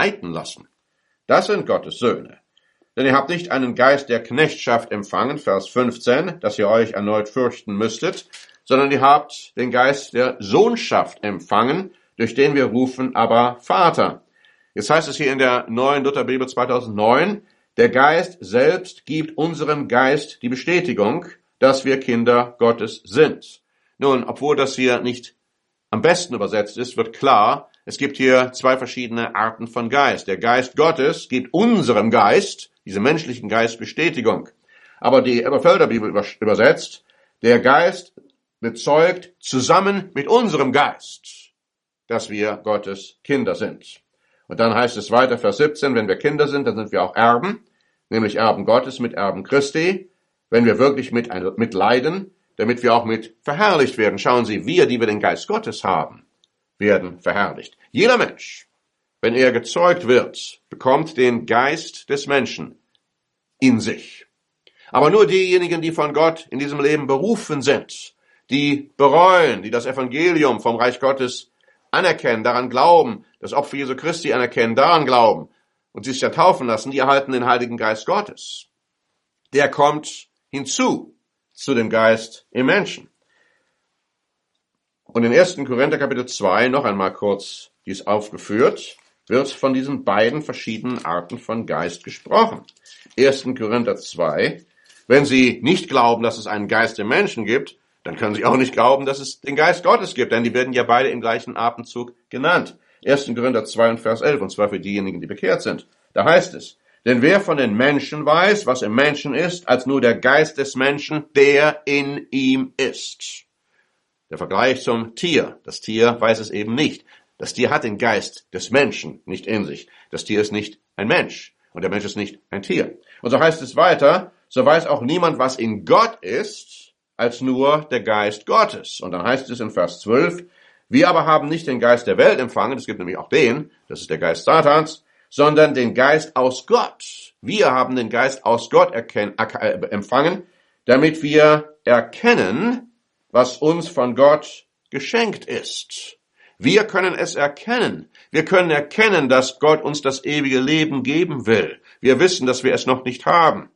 das sind Gottes Söhne. Denn ihr habt nicht einen Geist der Knechtschaft empfangen, Vers 15, dass ihr euch erneut fürchten müsstet, sondern ihr habt den Geist der Sohnschaft empfangen, durch den wir rufen, aber Vater. Jetzt heißt es hier in der neuen Lutherbibel 2009, der Geist selbst gibt unserem Geist die Bestätigung, dass wir Kinder Gottes sind. Nun, obwohl das hier nicht am besten übersetzt ist, wird klar, es gibt hier zwei verschiedene Arten von Geist. Der Geist Gottes gibt unserem Geist, diesem menschlichen Geist, Bestätigung. Aber die Elberfelder Bibel übersetzt, der Geist bezeugt zusammen mit unserem Geist, dass wir Gottes Kinder sind. Und dann heißt es weiter, Vers 17, wenn wir Kinder sind, dann sind wir auch Erben, nämlich Erben Gottes mit Erben Christi, wenn wir wirklich mit leiden, damit wir auch mit verherrlicht werden. Schauen Sie, wir, die wir den Geist Gottes haben, werden verherrlicht. Jeder Mensch, wenn er gezeugt wird, bekommt den Geist des Menschen in sich. Aber nur diejenigen, die von Gott in diesem Leben berufen sind, die bereuen, die das Evangelium vom Reich Gottes anerkennen, daran glauben, das Opfer Jesu Christi anerkennen, daran glauben und sich ja taufen lassen, die erhalten den Heiligen Geist Gottes. Der kommt hinzu zu dem Geist im Menschen. Und in 1. Korinther Kapitel 2 noch einmal kurz dies aufgeführt. wird von diesen beiden verschiedenen Arten von Geist gesprochen. 1. Korinther 2, wenn Sie nicht glauben, dass es einen Geist im Menschen gibt, dann können Sie auch nicht glauben, dass es den Geist Gottes gibt, denn die werden ja beide im gleichen Atemzug genannt. 1. Korinther 2 und Vers 11, und zwar für diejenigen, die bekehrt sind. Da heißt es, denn wer von den Menschen weiß, was im Menschen ist, als nur der Geist des Menschen, der in ihm ist. Der Vergleich zum Tier. Das Tier weiß es eben nicht. Das Tier hat den Geist des Menschen nicht in sich. Das Tier ist nicht ein Mensch und der Mensch ist nicht ein Tier. Und so heißt es weiter, so weiß auch niemand, was in Gott ist, als nur der Geist Gottes. Und dann heißt es in Vers 12, wir aber haben nicht den Geist der Welt empfangen, es gibt nämlich auch den, das ist der Geist Satans, sondern den Geist aus Gott. Wir haben den Geist aus Gott empfangen, damit wir erkennen, was uns von Gott geschenkt ist. Wir können es erkennen. Wir können erkennen, dass Gott uns das ewige Leben geben will. Wir wissen, dass wir es noch nicht haben.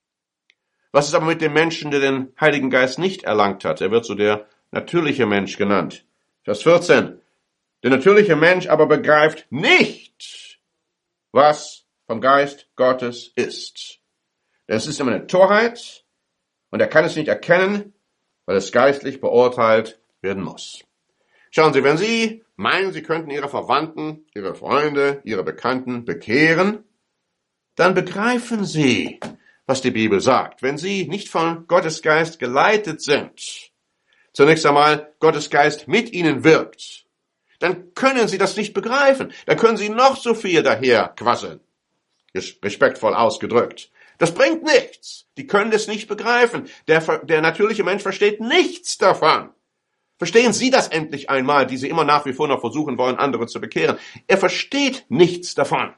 Was ist aber mit dem Menschen, der den Heiligen Geist nicht erlangt hat? Er wird so der natürliche Mensch genannt. Vers 14. Der natürliche Mensch aber begreift nicht, was vom Geist Gottes ist. Denn es ist immer eine Torheit und er kann es nicht erkennen, weil es geistlich beurteilt werden muss. Schauen Sie, wenn Sie meinen, Sie könnten Ihre Verwandten, Ihre Freunde, Ihre Bekannten bekehren, dann begreifen Sie, was die Bibel sagt. Wenn Sie nicht von Gottes Geist geleitet sind, zunächst einmal Gottes Geist mit Ihnen wirkt, dann können Sie das nicht begreifen. Dann können Sie noch so viel daher quasseln. Respektvoll ausgedrückt. Das bringt nichts. Die können das nicht begreifen. Der natürliche Mensch versteht nichts davon. Verstehen Sie das endlich einmal, die Sie immer nach wie vor noch versuchen wollen, andere zu bekehren. Er versteht nichts davon.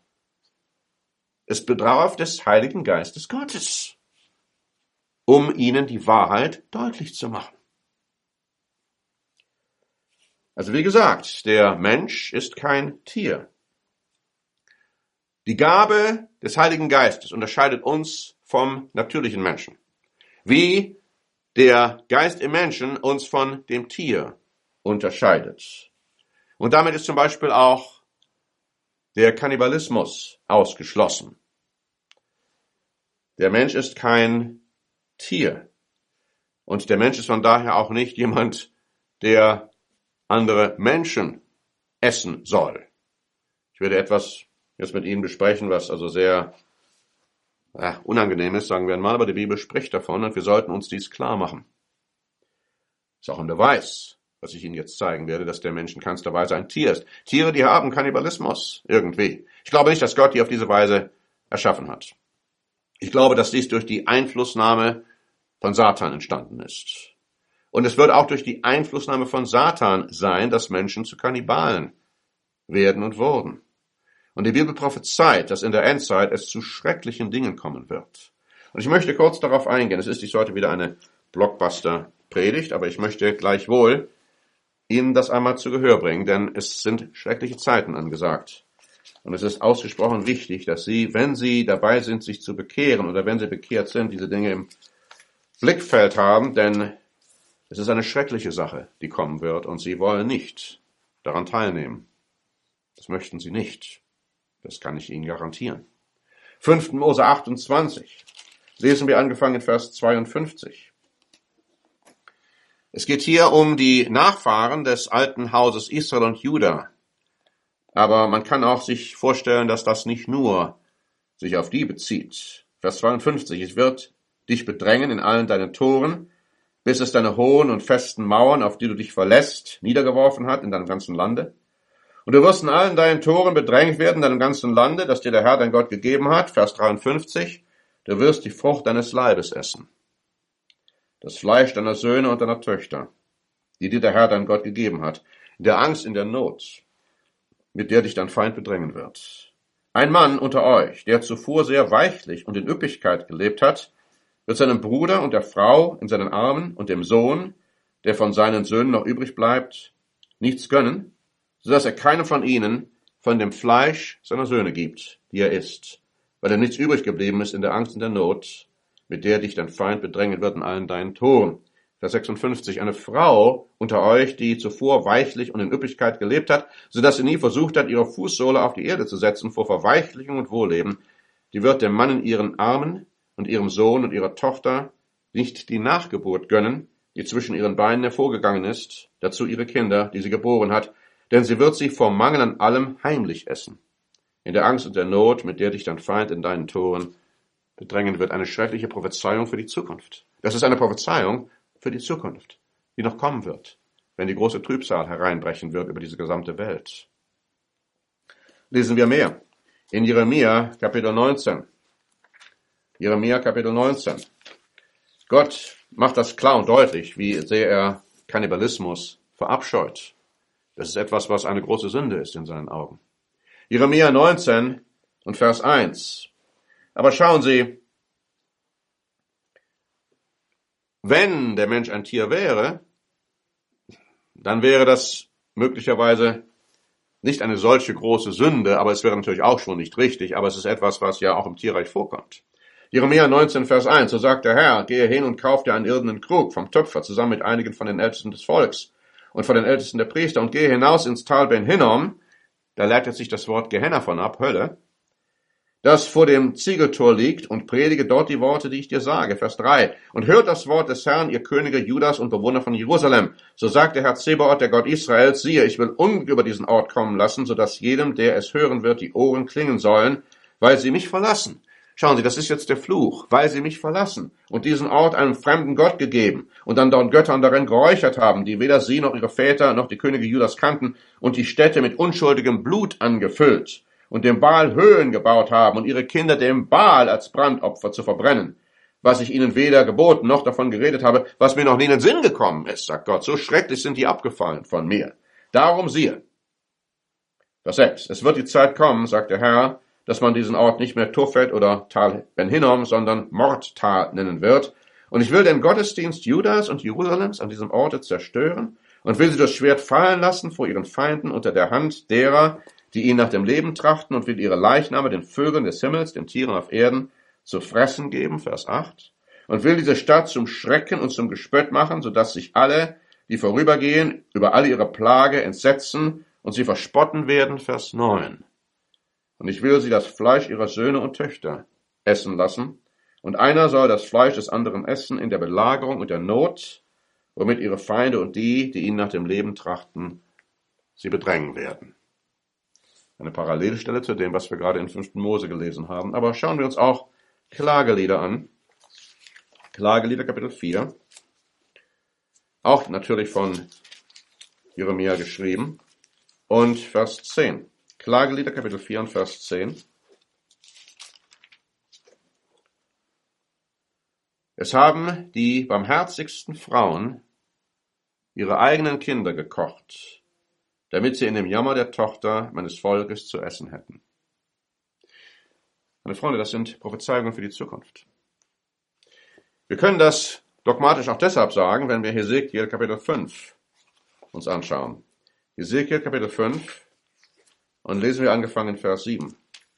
Es bedarf des Heiligen Geistes Gottes, um Ihnen die Wahrheit deutlich zu machen. Also wie gesagt, der Mensch ist kein Tier. Die Gabe des Heiligen Geistes unterscheidet uns vom natürlichen Menschen. Wie der Geist im Menschen uns von dem Tier unterscheidet. Und damit ist zum Beispiel auch der Kannibalismus ausgeschlossen. Der Mensch ist kein Tier. Und der Mensch ist von daher auch nicht jemand, der andere Menschen essen soll. Ich werde etwas jetzt mit Ihnen besprechen, was also sehr unangenehm ist, sagen wir einmal, aber die Bibel spricht davon und wir sollten uns dies klar machen. Ist auch ein Beweis, was ich Ihnen jetzt zeigen werde, dass der Mensch in keinster Weise ein Tier ist. Tiere, die haben Kannibalismus irgendwie. Ich glaube nicht, dass Gott die auf diese Weise erschaffen hat. Ich glaube, dass dies durch die Einflussnahme von Satan entstanden ist. Und es wird auch durch die Einflussnahme von Satan sein, dass Menschen zu Kannibalen werden und wurden. Und die Bibel prophezeit, dass in der Endzeit es zu schrecklichen Dingen kommen wird. Und ich möchte kurz darauf eingehen. Es ist dies heute wieder eine Blockbuster-Predigt, aber ich möchte gleichwohl Ihnen das einmal zu Gehör bringen, denn es sind schreckliche Zeiten angesagt. Und es ist ausgesprochen wichtig, dass Sie, wenn Sie dabei sind, sich zu bekehren oder wenn Sie bekehrt sind, diese Dinge im Blickfeld haben, denn es ist eine schreckliche Sache, die kommen wird und Sie wollen nicht daran teilnehmen. Das möchten Sie nicht. Das kann ich Ihnen garantieren. 5. Mose 28 lesen wir angefangen in Vers 52. Es geht hier um die Nachfahren des alten Hauses Israel und Juda. Aber man kann auch sich vorstellen, dass das nicht nur sich auf die bezieht. Vers 52. Es wird dich bedrängen in allen deinen Toren, bis es deine hohen und festen Mauern, auf die du dich verlässt, niedergeworfen hat in deinem ganzen Lande. Und du wirst in allen deinen Toren bedrängt werden, in deinem ganzen Lande, das dir der Herr dein Gott gegeben hat. Vers 53. Du wirst die Frucht deines Leibes essen. Das Fleisch deiner Söhne und deiner Töchter, die dir der Herr dein Gott gegeben hat. In der Angst, in der Not, mit der dich dein Feind bedrängen wird. Ein Mann unter euch, der zuvor sehr weichlich und in Üppigkeit gelebt hat, wird seinem Bruder und der Frau in seinen Armen und dem Sohn, der von seinen Söhnen noch übrig bleibt, nichts gönnen, so dass er keinem von ihnen von dem Fleisch seiner Söhne gibt, die er isst, weil er nichts übrig geblieben ist in der Angst und der Not, mit der dich dein Feind bedrängen wird in allen deinen Toren. Vers 56, eine Frau unter euch, die zuvor weichlich und in Üppigkeit gelebt hat, so dass sie nie versucht hat, ihre Fußsohle auf die Erde zu setzen vor Verweichlichung und Wohlleben, die wird dem Mann in ihren Armen und ihrem Sohn und ihrer Tochter nicht die Nachgeburt gönnen, die zwischen ihren Beinen hervorgegangen ist, dazu ihre Kinder, die sie geboren hat, denn sie wird sie vor Mangel an allem heimlich essen. In der Angst und der Not, mit der dich dein Feind in deinen Toren bedrängen wird, eine schreckliche Prophezeiung für die Zukunft. Das ist eine Prophezeiung für die Zukunft, die noch kommen wird, wenn die große Trübsal hereinbrechen wird über diese gesamte Welt. Lesen wir mehr in Jeremia Kapitel 19. Jeremia Kapitel 19. Gott macht das klar und deutlich, wie sehr er Kannibalismus verabscheut. Das ist etwas, was eine große Sünde ist in seinen Augen. Jeremia 19 und Vers 1. Aber schauen Sie, wenn der Mensch ein Tier wäre, dann wäre das möglicherweise nicht eine solche große Sünde, aber es wäre natürlich auch schon nicht richtig, aber es ist etwas, was ja auch im Tierreich vorkommt. Jeremia 19, Vers 1, so sagt der Herr, gehe hin und kauf dir einen irdenen Krug vom Töpfer, zusammen mit einigen von den Ältesten des Volks und von den Ältesten der Priester, und gehe hinaus ins Tal Ben Hinnom, da leitet sich das Wort Gehenna von ab, Hölle, das vor dem Ziegeltor liegt, und predige dort die Worte, die ich dir sage. Vers 3. Und hört das Wort des Herrn, ihr Könige Judas und Bewohner von Jerusalem. So sagt der Herr Zebaoth, der Gott Israels, siehe, ich will Unglück über diesen Ort kommen lassen, so dass jedem, der es hören wird, die Ohren klingen sollen, weil sie mich verlassen. Schauen Sie, das ist jetzt der Fluch, weil sie mich verlassen und diesen Ort einem fremden Gott gegeben und dann dort Göttern darin geräuchert haben, die weder sie noch ihre Väter noch die Könige Judas kannten, und die Städte mit unschuldigem Blut angefüllt und dem Baal Höhen gebaut haben und ihre Kinder dem Baal als Brandopfer zu verbrennen, was ich ihnen weder geboten noch davon geredet habe, was mir noch nie in den Sinn gekommen ist, sagt Gott. So schrecklich sind die abgefallen von mir. Darum siehe. Vers 6. Es wird die Zeit kommen, sagt der Herr, dass man diesen Ort nicht mehr Tophet oder Tal Ben Hinnom, sondern Mordtal nennen wird. Und ich will den Gottesdienst Judas und Jerusalems an diesem Orte zerstören und will sie das Schwert fallen lassen vor ihren Feinden unter der Hand derer, die ihn nach dem Leben trachten, und will ihre Leichname den Vögeln des Himmels, den Tieren auf Erden, zu fressen geben, Vers 8, und will diese Stadt zum Schrecken und zum Gespött machen, so dass sich alle, die vorübergehen, über alle ihre Plage entsetzen und sie verspotten werden, Vers 9. Und ich will sie das Fleisch ihrer Söhne und Töchter essen lassen, und einer soll das Fleisch des anderen essen in der Belagerung und der Not, womit ihre Feinde und die, die ihnen nach dem Leben trachten, sie bedrängen werden. Eine Parallelstelle zu dem, was wir gerade in 5. Mose gelesen haben. Aber schauen wir uns auch Klagelieder an. Klagelieder Kapitel 4. Auch natürlich von Jeremia geschrieben. Und Vers 10. Klagelieder Kapitel 4 und Vers 10. Es haben die barmherzigsten Frauen ihre eigenen Kinder gekocht, damit sie in dem Jammer der Tochter meines Volkes zu essen hätten. Meine Freunde, das sind Prophezeiungen für die Zukunft. Wir können das dogmatisch auch deshalb sagen, wenn wir Hesekiel Kapitel 5 uns anschauen. Hesekiel Kapitel 5 und lesen wir angefangen in Vers 7.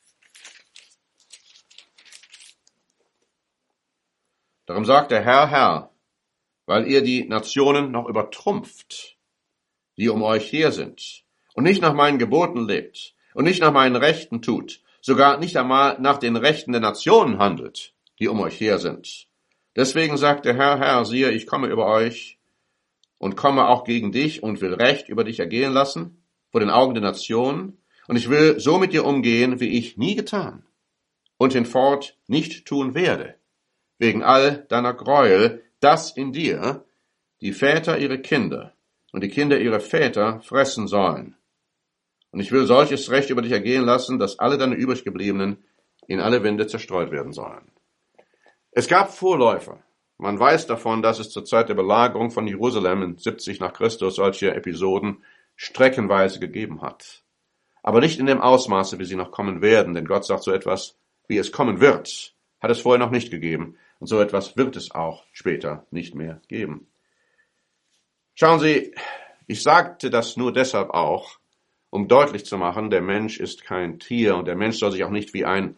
Darum sagt der Herr, Herr, weil ihr die Nationen noch übertrumpft, die um euch her sind, und nicht nach meinen Geboten lebt und nicht nach meinen Rechten tut, sogar nicht einmal nach den Rechten der Nationen handelt, die um euch her sind. Deswegen sagt der Herr, Herr, siehe, ich komme über euch und komme auch gegen dich und will Recht über dich ergehen lassen vor den Augen der Nationen, und ich will so mit dir umgehen, wie ich nie getan und hinfort nicht tun werde, wegen all deiner Gräuel, dass in dir die Väter ihre Kinder und die Kinder ihre Väter fressen sollen. Und ich will solches Recht über dich ergehen lassen, dass alle deine übriggebliebenen in alle Winde zerstreut werden sollen. Es gab Vorläufer. Man weiß davon, dass es zur Zeit der Belagerung von Jerusalem in 70 nach Christus solche Episoden streckenweise gegeben hat. Aber nicht in dem Ausmaße, wie sie noch kommen werden, denn Gott sagt so etwas, wie es kommen wird, hat es vorher noch nicht gegeben. Und so etwas wird es auch später nicht mehr geben. Schauen Sie, ich sagte das nur deshalb auch, um deutlich zu machen, der Mensch ist kein Tier und der Mensch soll sich auch nicht wie ein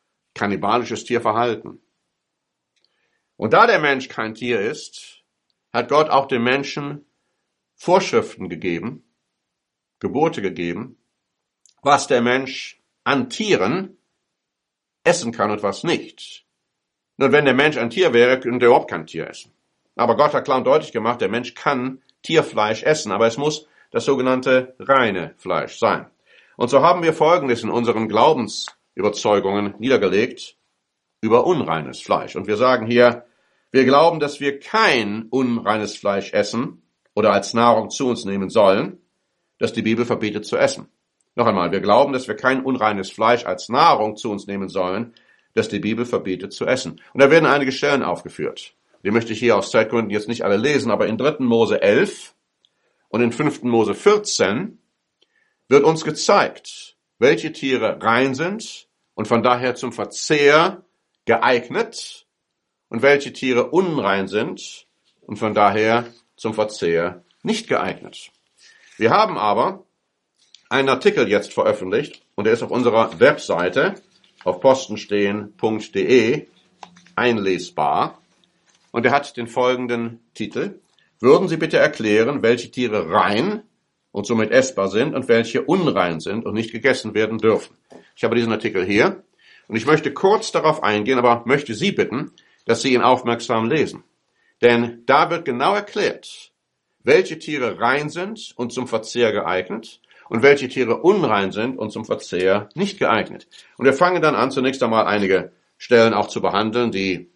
kannibalisches Tier verhalten. Und da der Mensch kein Tier ist, hat Gott auch dem Menschen Vorschriften gegeben, Gebote gegeben, was der Mensch an Tieren essen kann und was nicht. Nun, wenn der Mensch ein Tier wäre, könnte er überhaupt kein Tier essen. Aber Gott hat klar und deutlich gemacht, der Mensch kann Tierfleisch essen, aber es muss das sogenannte reine Fleisch sein. Und so haben wir Folgendes in unseren Glaubensüberzeugungen niedergelegt über unreines Fleisch. Und wir sagen hier, wir glauben, dass wir kein unreines Fleisch essen oder als Nahrung zu uns nehmen sollen, das die Bibel verbietet zu essen. Noch einmal, wir glauben, dass wir kein unreines Fleisch als Nahrung zu uns nehmen sollen, das die Bibel verbietet zu essen. Und da werden einige Stellen aufgeführt. Die möchte ich hier aus Zeitgründen jetzt nicht alle lesen, aber in 3. Mose 11 und in 5. Mose 14 wird uns gezeigt, welche Tiere rein sind und von daher zum Verzehr geeignet und welche Tiere unrein sind und von daher zum Verzehr nicht geeignet. Wir haben aber einen Artikel jetzt veröffentlicht und der ist auf unserer Webseite auf postenstehen.de einlesbar und er hat den folgenden Titel: Würden Sie bitte erklären, welche Tiere rein und somit essbar sind und welche unrein sind und nicht gegessen werden dürfen? Ich habe diesen Artikel hier und ich möchte kurz darauf eingehen, aber möchte Sie bitten, dass Sie ihn aufmerksam lesen. Denn da wird genau erklärt, welche Tiere rein sind und zum Verzehr geeignet und welche Tiere unrein sind und zum Verzehr nicht geeignet. Und wir fangen dann an, zunächst einmal einige Stellen auch zu behandeln, die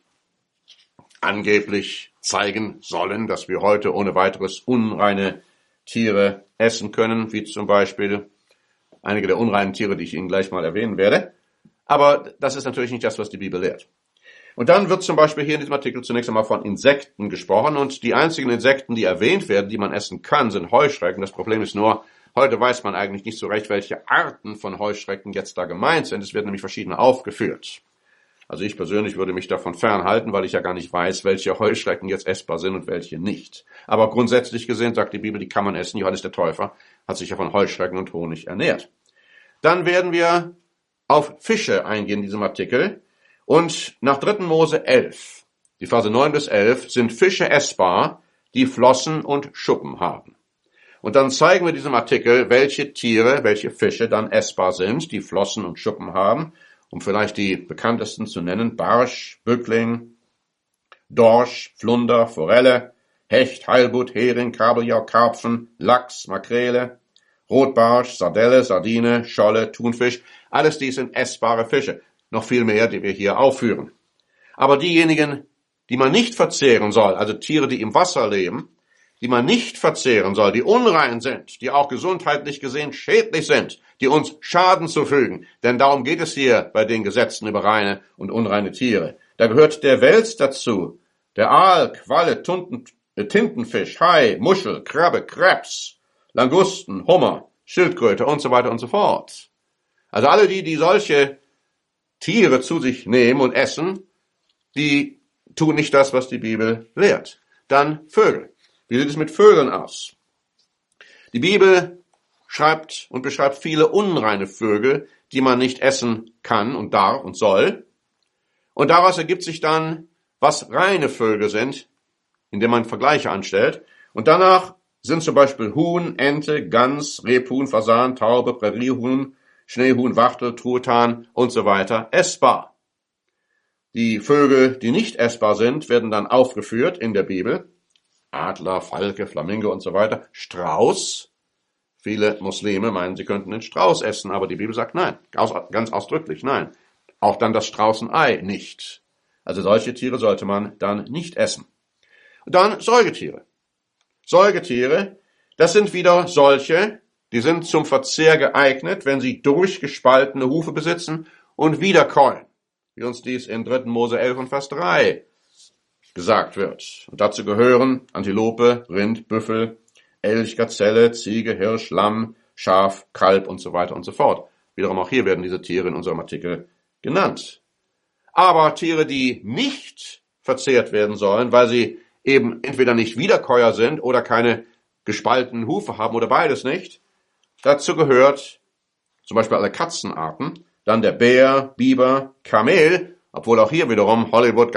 angeblich zeigen sollen, dass wir heute ohne weiteres unreine Tiere essen können, wie zum Beispiel einige der unreinen Tiere, die ich Ihnen gleich mal erwähnen werde. Aber das ist natürlich nicht das, was die Bibel lehrt. Und dann wird zum Beispiel hier in diesem Artikel zunächst einmal von Insekten gesprochen und die einzigen Insekten, die erwähnt werden, die man essen kann, sind Heuschrecken. Das Problem ist nur, heute weiß man eigentlich nicht so recht, welche Arten von Heuschrecken jetzt da gemeint sind. Es werden nämlich verschiedene aufgeführt. Also ich persönlich würde mich davon fernhalten, weil ich ja gar nicht weiß, welche Heuschrecken jetzt essbar sind und welche nicht. Aber grundsätzlich gesehen sagt die Bibel, die kann man essen. Johannes der Täufer hat sich ja von Heuschrecken und Honig ernährt. Dann werden wir auf Fische eingehen in diesem Artikel. Und nach 3. Mose 11, die Verse 9 bis 11, sind Fische essbar, die Flossen und Schuppen haben. Und dann zeigen wir in diesem Artikel, welche Tiere, welche Fische dann essbar sind, die Flossen und Schuppen haben, um vielleicht die bekanntesten zu nennen: Barsch, Bückling, Dorsch, Flunder, Forelle, Hecht, Heilbutt, Hering, Kabeljau, Karpfen, Lachs, Makrele, Rotbarsch, Sardelle, Sardine, Scholle, Thunfisch. Alles dies sind essbare Fische. Noch viel mehr, die wir hier aufführen. Aber diejenigen, die man nicht verzehren soll, also Tiere, die im Wasser leben, die man nicht verzehren soll, die unrein sind, die auch gesundheitlich gesehen schädlich sind, die uns Schaden zufügen, denn darum geht es hier bei den Gesetzen über reine und unreine Tiere. Da gehört der Wels dazu, der Aal, Qualle, Tintenfisch, Hai, Muschel, Krabbe, Krebs, Langusten, Hummer, Schildkröte und so weiter und so fort. Also alle die solche Tiere zu sich nehmen und essen, die tun nicht das, was die Bibel lehrt. Dann Vögel. Wie sieht es mit Vögeln aus? Die Bibel schreibt und beschreibt viele unreine Vögel, die man nicht essen kann und darf und soll. Und daraus ergibt sich dann, was reine Vögel sind, indem man Vergleiche anstellt. Und danach sind zum Beispiel Huhn, Ente, Gans, Rebhuhn, Fasan, Taube, Präriehuhn, Schneehuhn, Wachtel, Truthahn und so weiter essbar. Die Vögel, die nicht essbar sind, werden dann aufgeführt in der Bibel. Adler, Falke, Flamingo und so weiter. Strauß. Viele Muslime meinen, sie könnten den Strauß essen, aber die Bibel sagt nein. Ganz ausdrücklich nein. Auch dann das Straußenei nicht. Also solche Tiere sollte man dann nicht essen. Und dann Säugetiere. Säugetiere, das sind wieder solche, die sind zum Verzehr geeignet, wenn sie durchgespaltene Hufe besitzen und wiederkäuen, wie uns dies in 3. Mose 11 und Vers 3 gesagt wird. Und dazu gehören Antilope, Rind, Büffel, Elch, Gazelle, Ziege, Hirsch, Lamm, Schaf, Kalb und so weiter und so fort. Wiederum auch hier werden diese Tiere in unserem Artikel genannt. Aber Tiere, die nicht verzehrt werden sollen, weil sie eben entweder nicht Wiederkäuer sind oder keine gespaltenen Hufe haben oder beides nicht, dazu gehört zum Beispiel alle Katzenarten, dann der Bär, Biber, Kamel, obwohl auch hier wiederum Hollywood ganz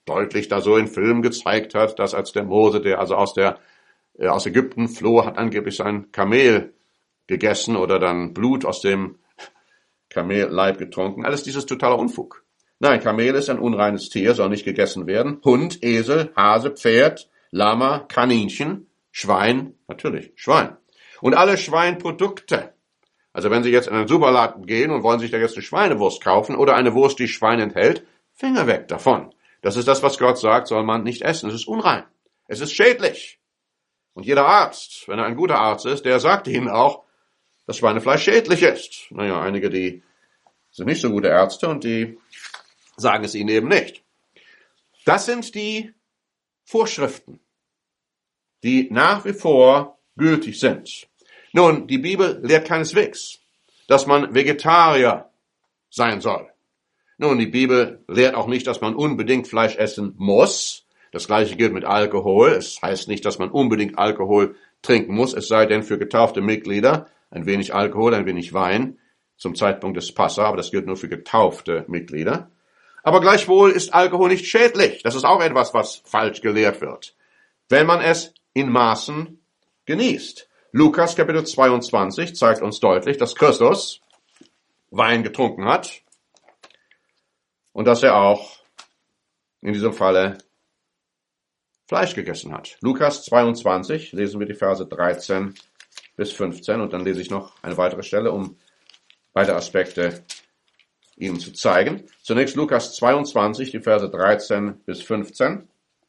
deutlich da so in Filmen gezeigt hat, dass als der Mose, der also aus Ägypten floh, hat angeblich sein Kamel gegessen oder dann Blut aus dem Kamelleib getrunken. Alles dieses totaler Unfug. Nein, Kamel ist ein unreines Tier, soll nicht gegessen werden. Hund, Esel, Hase, Pferd, Lama, Kaninchen, Schwein, natürlich, Schwein. Und alle Schweinprodukte. Also wenn Sie jetzt in einen Supermarkt gehen und wollen sich da jetzt eine Schweinewurst kaufen oder eine Wurst, die Schwein enthält, Finger weg davon. Das ist das, was Gott sagt, soll man nicht essen. Es ist unrein. Es ist schädlich. Und jeder Arzt, wenn er ein guter Arzt ist, der sagt Ihnen auch, dass Schweinefleisch schädlich ist. Naja, einige, die sind nicht so gute Ärzte und die sagen es Ihnen eben nicht. Das sind die Vorschriften, die nach wie vor gültig sind. Nun, die Bibel lehrt keineswegs, dass man Vegetarier sein soll. Nun, die Bibel lehrt auch nicht, dass man unbedingt Fleisch essen muss. Das Gleiche gilt mit Alkohol. Es heißt nicht, dass man unbedingt Alkohol trinken muss, es sei denn für getaufte Mitglieder ein wenig Alkohol, ein wenig Wein zum Zeitpunkt des Passa, aber das gilt nur für getaufte Mitglieder. Aber gleichwohl ist Alkohol nicht schädlich. Das ist auch etwas, was falsch gelehrt wird, wenn man es in Maßen genießt. Lukas Kapitel 22 zeigt uns deutlich, dass Christus Wein getrunken hat und dass er auch in diesem Falle Fleisch gegessen hat. Lukas 22, lesen wir die Verse 13 bis 15 und dann lese ich noch eine weitere Stelle, um beide Aspekte Ihnen zu zeigen. Zunächst Lukas 22, die Verse 13 bis 15.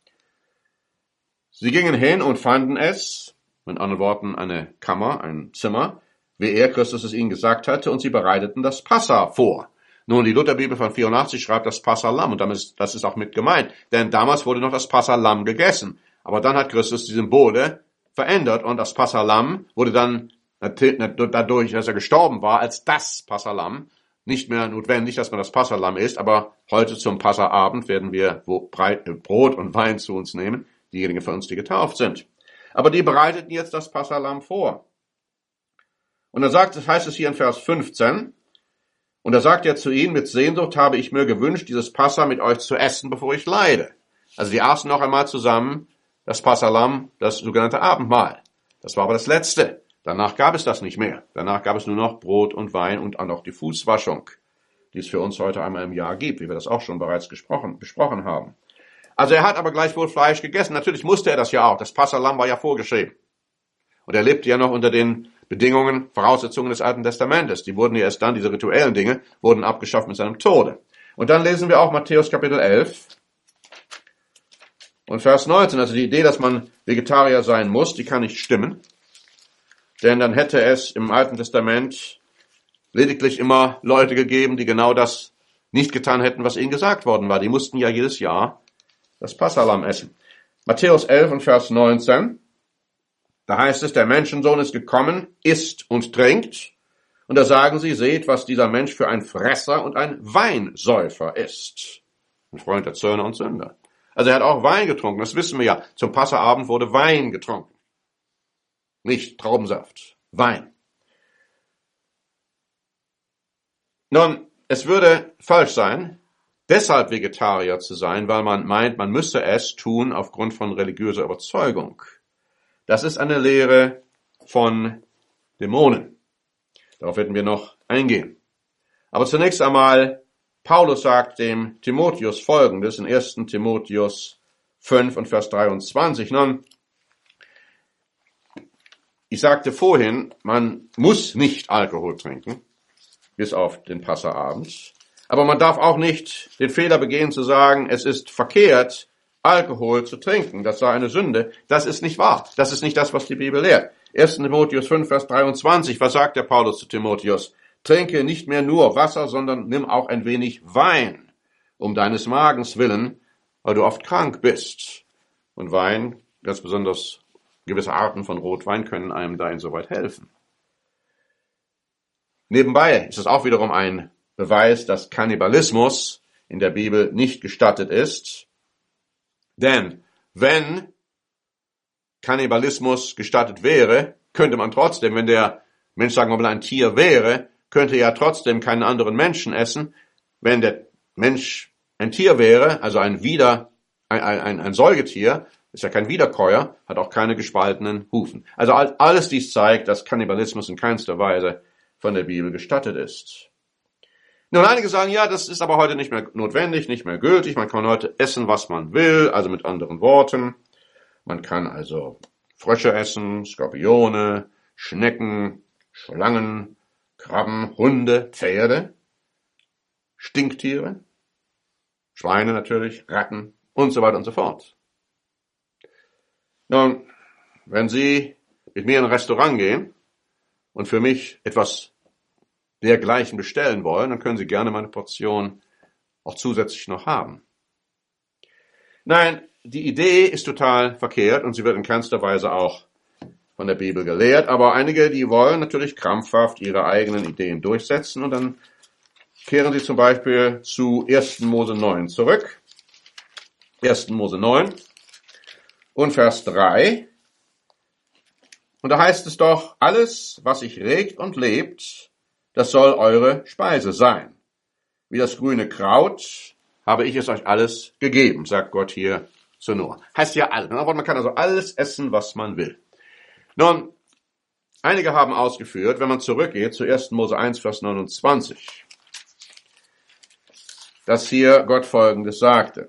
Sie gingen hin und fanden es, mit anderen Worten eine Kammer, ein Zimmer, wie er Christus es ihnen gesagt hatte, und sie bereiteten das Passa vor. Nun, die Lutherbibel von 84 schreibt das Passa-Lamm, und das ist auch mit gemeint, denn damals wurde noch das Passa-Lamm gegessen. Aber dann hat Christus die Symbole verändert und das Passa-Lamm wurde dann dadurch, dass er gestorben war, als das Passa-Lamm nicht mehr notwendig, dass man das Passa-Lamm isst, aber heute zum Passa-Abend werden wir Brot und Wein zu uns nehmen, diejenigen von uns, die getauft sind. Aber die bereiteten jetzt das Passa-Lamm vor. Und dann heißt es hier in Vers 15, und da sagt er zu ihnen, mit Sehnsucht habe ich mir gewünscht, dieses Passa mit euch zu essen, bevor ich leide. Also die aßen noch einmal zusammen das Passa-Lamm, das sogenannte Abendmahl. Das war aber das Letzte. Danach gab es das nicht mehr. Danach gab es nur noch Brot und Wein und auch noch die Fußwaschung, die es für uns heute einmal im Jahr gibt, wie wir das auch schon bereits besprochen haben. Also er hat aber gleichwohl Fleisch gegessen. Natürlich musste er das ja auch. Das Passa-Lamm war ja vorgeschrieben. Und er lebte ja noch unter den Bedingungen, Voraussetzungen des Alten Testamentes. Die wurden ja erst dann, diese rituellen Dinge, wurden abgeschafft mit seinem Tode. Und dann lesen wir auch Matthäus Kapitel 11 und Vers 19. Also die Idee, dass man Vegetarier sein muss, die kann nicht stimmen. Denn dann hätte es im Alten Testament lediglich immer Leute gegeben, die genau das nicht getan hätten, was ihnen gesagt worden war. Die mussten ja jedes Jahr das Passa-Lamm essen. Matthäus 11 und Vers 19. Da heißt es, der Menschensohn ist gekommen, isst und trinkt. Und da sagen sie, seht, was dieser Mensch für ein Fresser und ein Weinsäufer ist. Ein Freund der Zöllner und Sünder. Also er hat auch Wein getrunken, das wissen wir ja. Zum Passaabend wurde Wein getrunken. Nicht Traubensaft, Wein. Nun, es würde falsch sein, deshalb Vegetarier zu sein, weil man meint, man müsse es tun aufgrund von religiöser Überzeugung. Das ist eine Lehre von Dämonen. Darauf werden wir noch eingehen. Aber zunächst einmal, Paulus sagt dem Timotheus Folgendes in 1. Timotheus 5 und Vers 23. Nun, ich sagte vorhin, man muss nicht Alkohol trinken, bis auf den Passaabend. Aber man darf auch nicht den Fehler begehen zu sagen, es ist verkehrt, Alkohol zu trinken. Das sei eine Sünde. Das ist nicht wahr. Das ist nicht das, was die Bibel lehrt. 1. Timotheus 5, Vers 23. Was sagt der Paulus zu Timotheus? Trinke nicht mehr nur Wasser, sondern nimm auch ein wenig Wein, um deines Magens willen, weil du oft krank bist. Und Wein, ganz besonders gewisse Arten von Rotwein, können einem da insoweit helfen. Nebenbei ist es auch wiederum ein Beweis, dass Kannibalismus in der Bibel nicht gestattet ist. Denn wenn Kannibalismus gestattet wäre, könnte man trotzdem, wenn der Mensch, sagen wir mal, ein Tier wäre, könnte er trotzdem keinen anderen Menschen essen. Wenn der Mensch ein Tier wäre, also ein ein Säugetier, ist ja kein Wiederkäuer, hat auch keine gespaltenen Hufen. Also alles dies zeigt, dass Kannibalismus in keinster Weise von der Bibel gestattet ist. Nun, einige sagen, ja, das ist aber heute nicht mehr notwendig, nicht mehr gültig. Man kann heute essen, was man will, also mit anderen Worten. Man kann also Frösche essen, Skorpione, Schnecken, Schlangen, Krabben, Hunde, Pferde, Stinktiere, Schweine natürlich, Ratten und so weiter und so fort. Nun, wenn Sie mit mir in ein Restaurant gehen und für mich etwas dergleichen bestellen wollen, dann können Sie gerne meine Portion auch zusätzlich noch haben. Nein, die Idee ist total verkehrt und sie wird in keinster Weise auch von der Bibel gelehrt, aber einige, die wollen natürlich krampfhaft ihre eigenen Ideen durchsetzen und dann kehren sie zum Beispiel zu 1. Mose 9 zurück. 1. Mose 9 und Vers 3. Und da heißt es doch, alles, was sich regt und lebt, das soll eure Speise sein. Wie das grüne Kraut habe ich es euch alles gegeben, sagt Gott hier zu Noah. Heißt ja alles. Man kann also alles essen, was man will. Nun, einige haben ausgeführt, wenn man zurückgeht zu 1. Mose 1, Vers 29, dass hier Gott Folgendes sagte.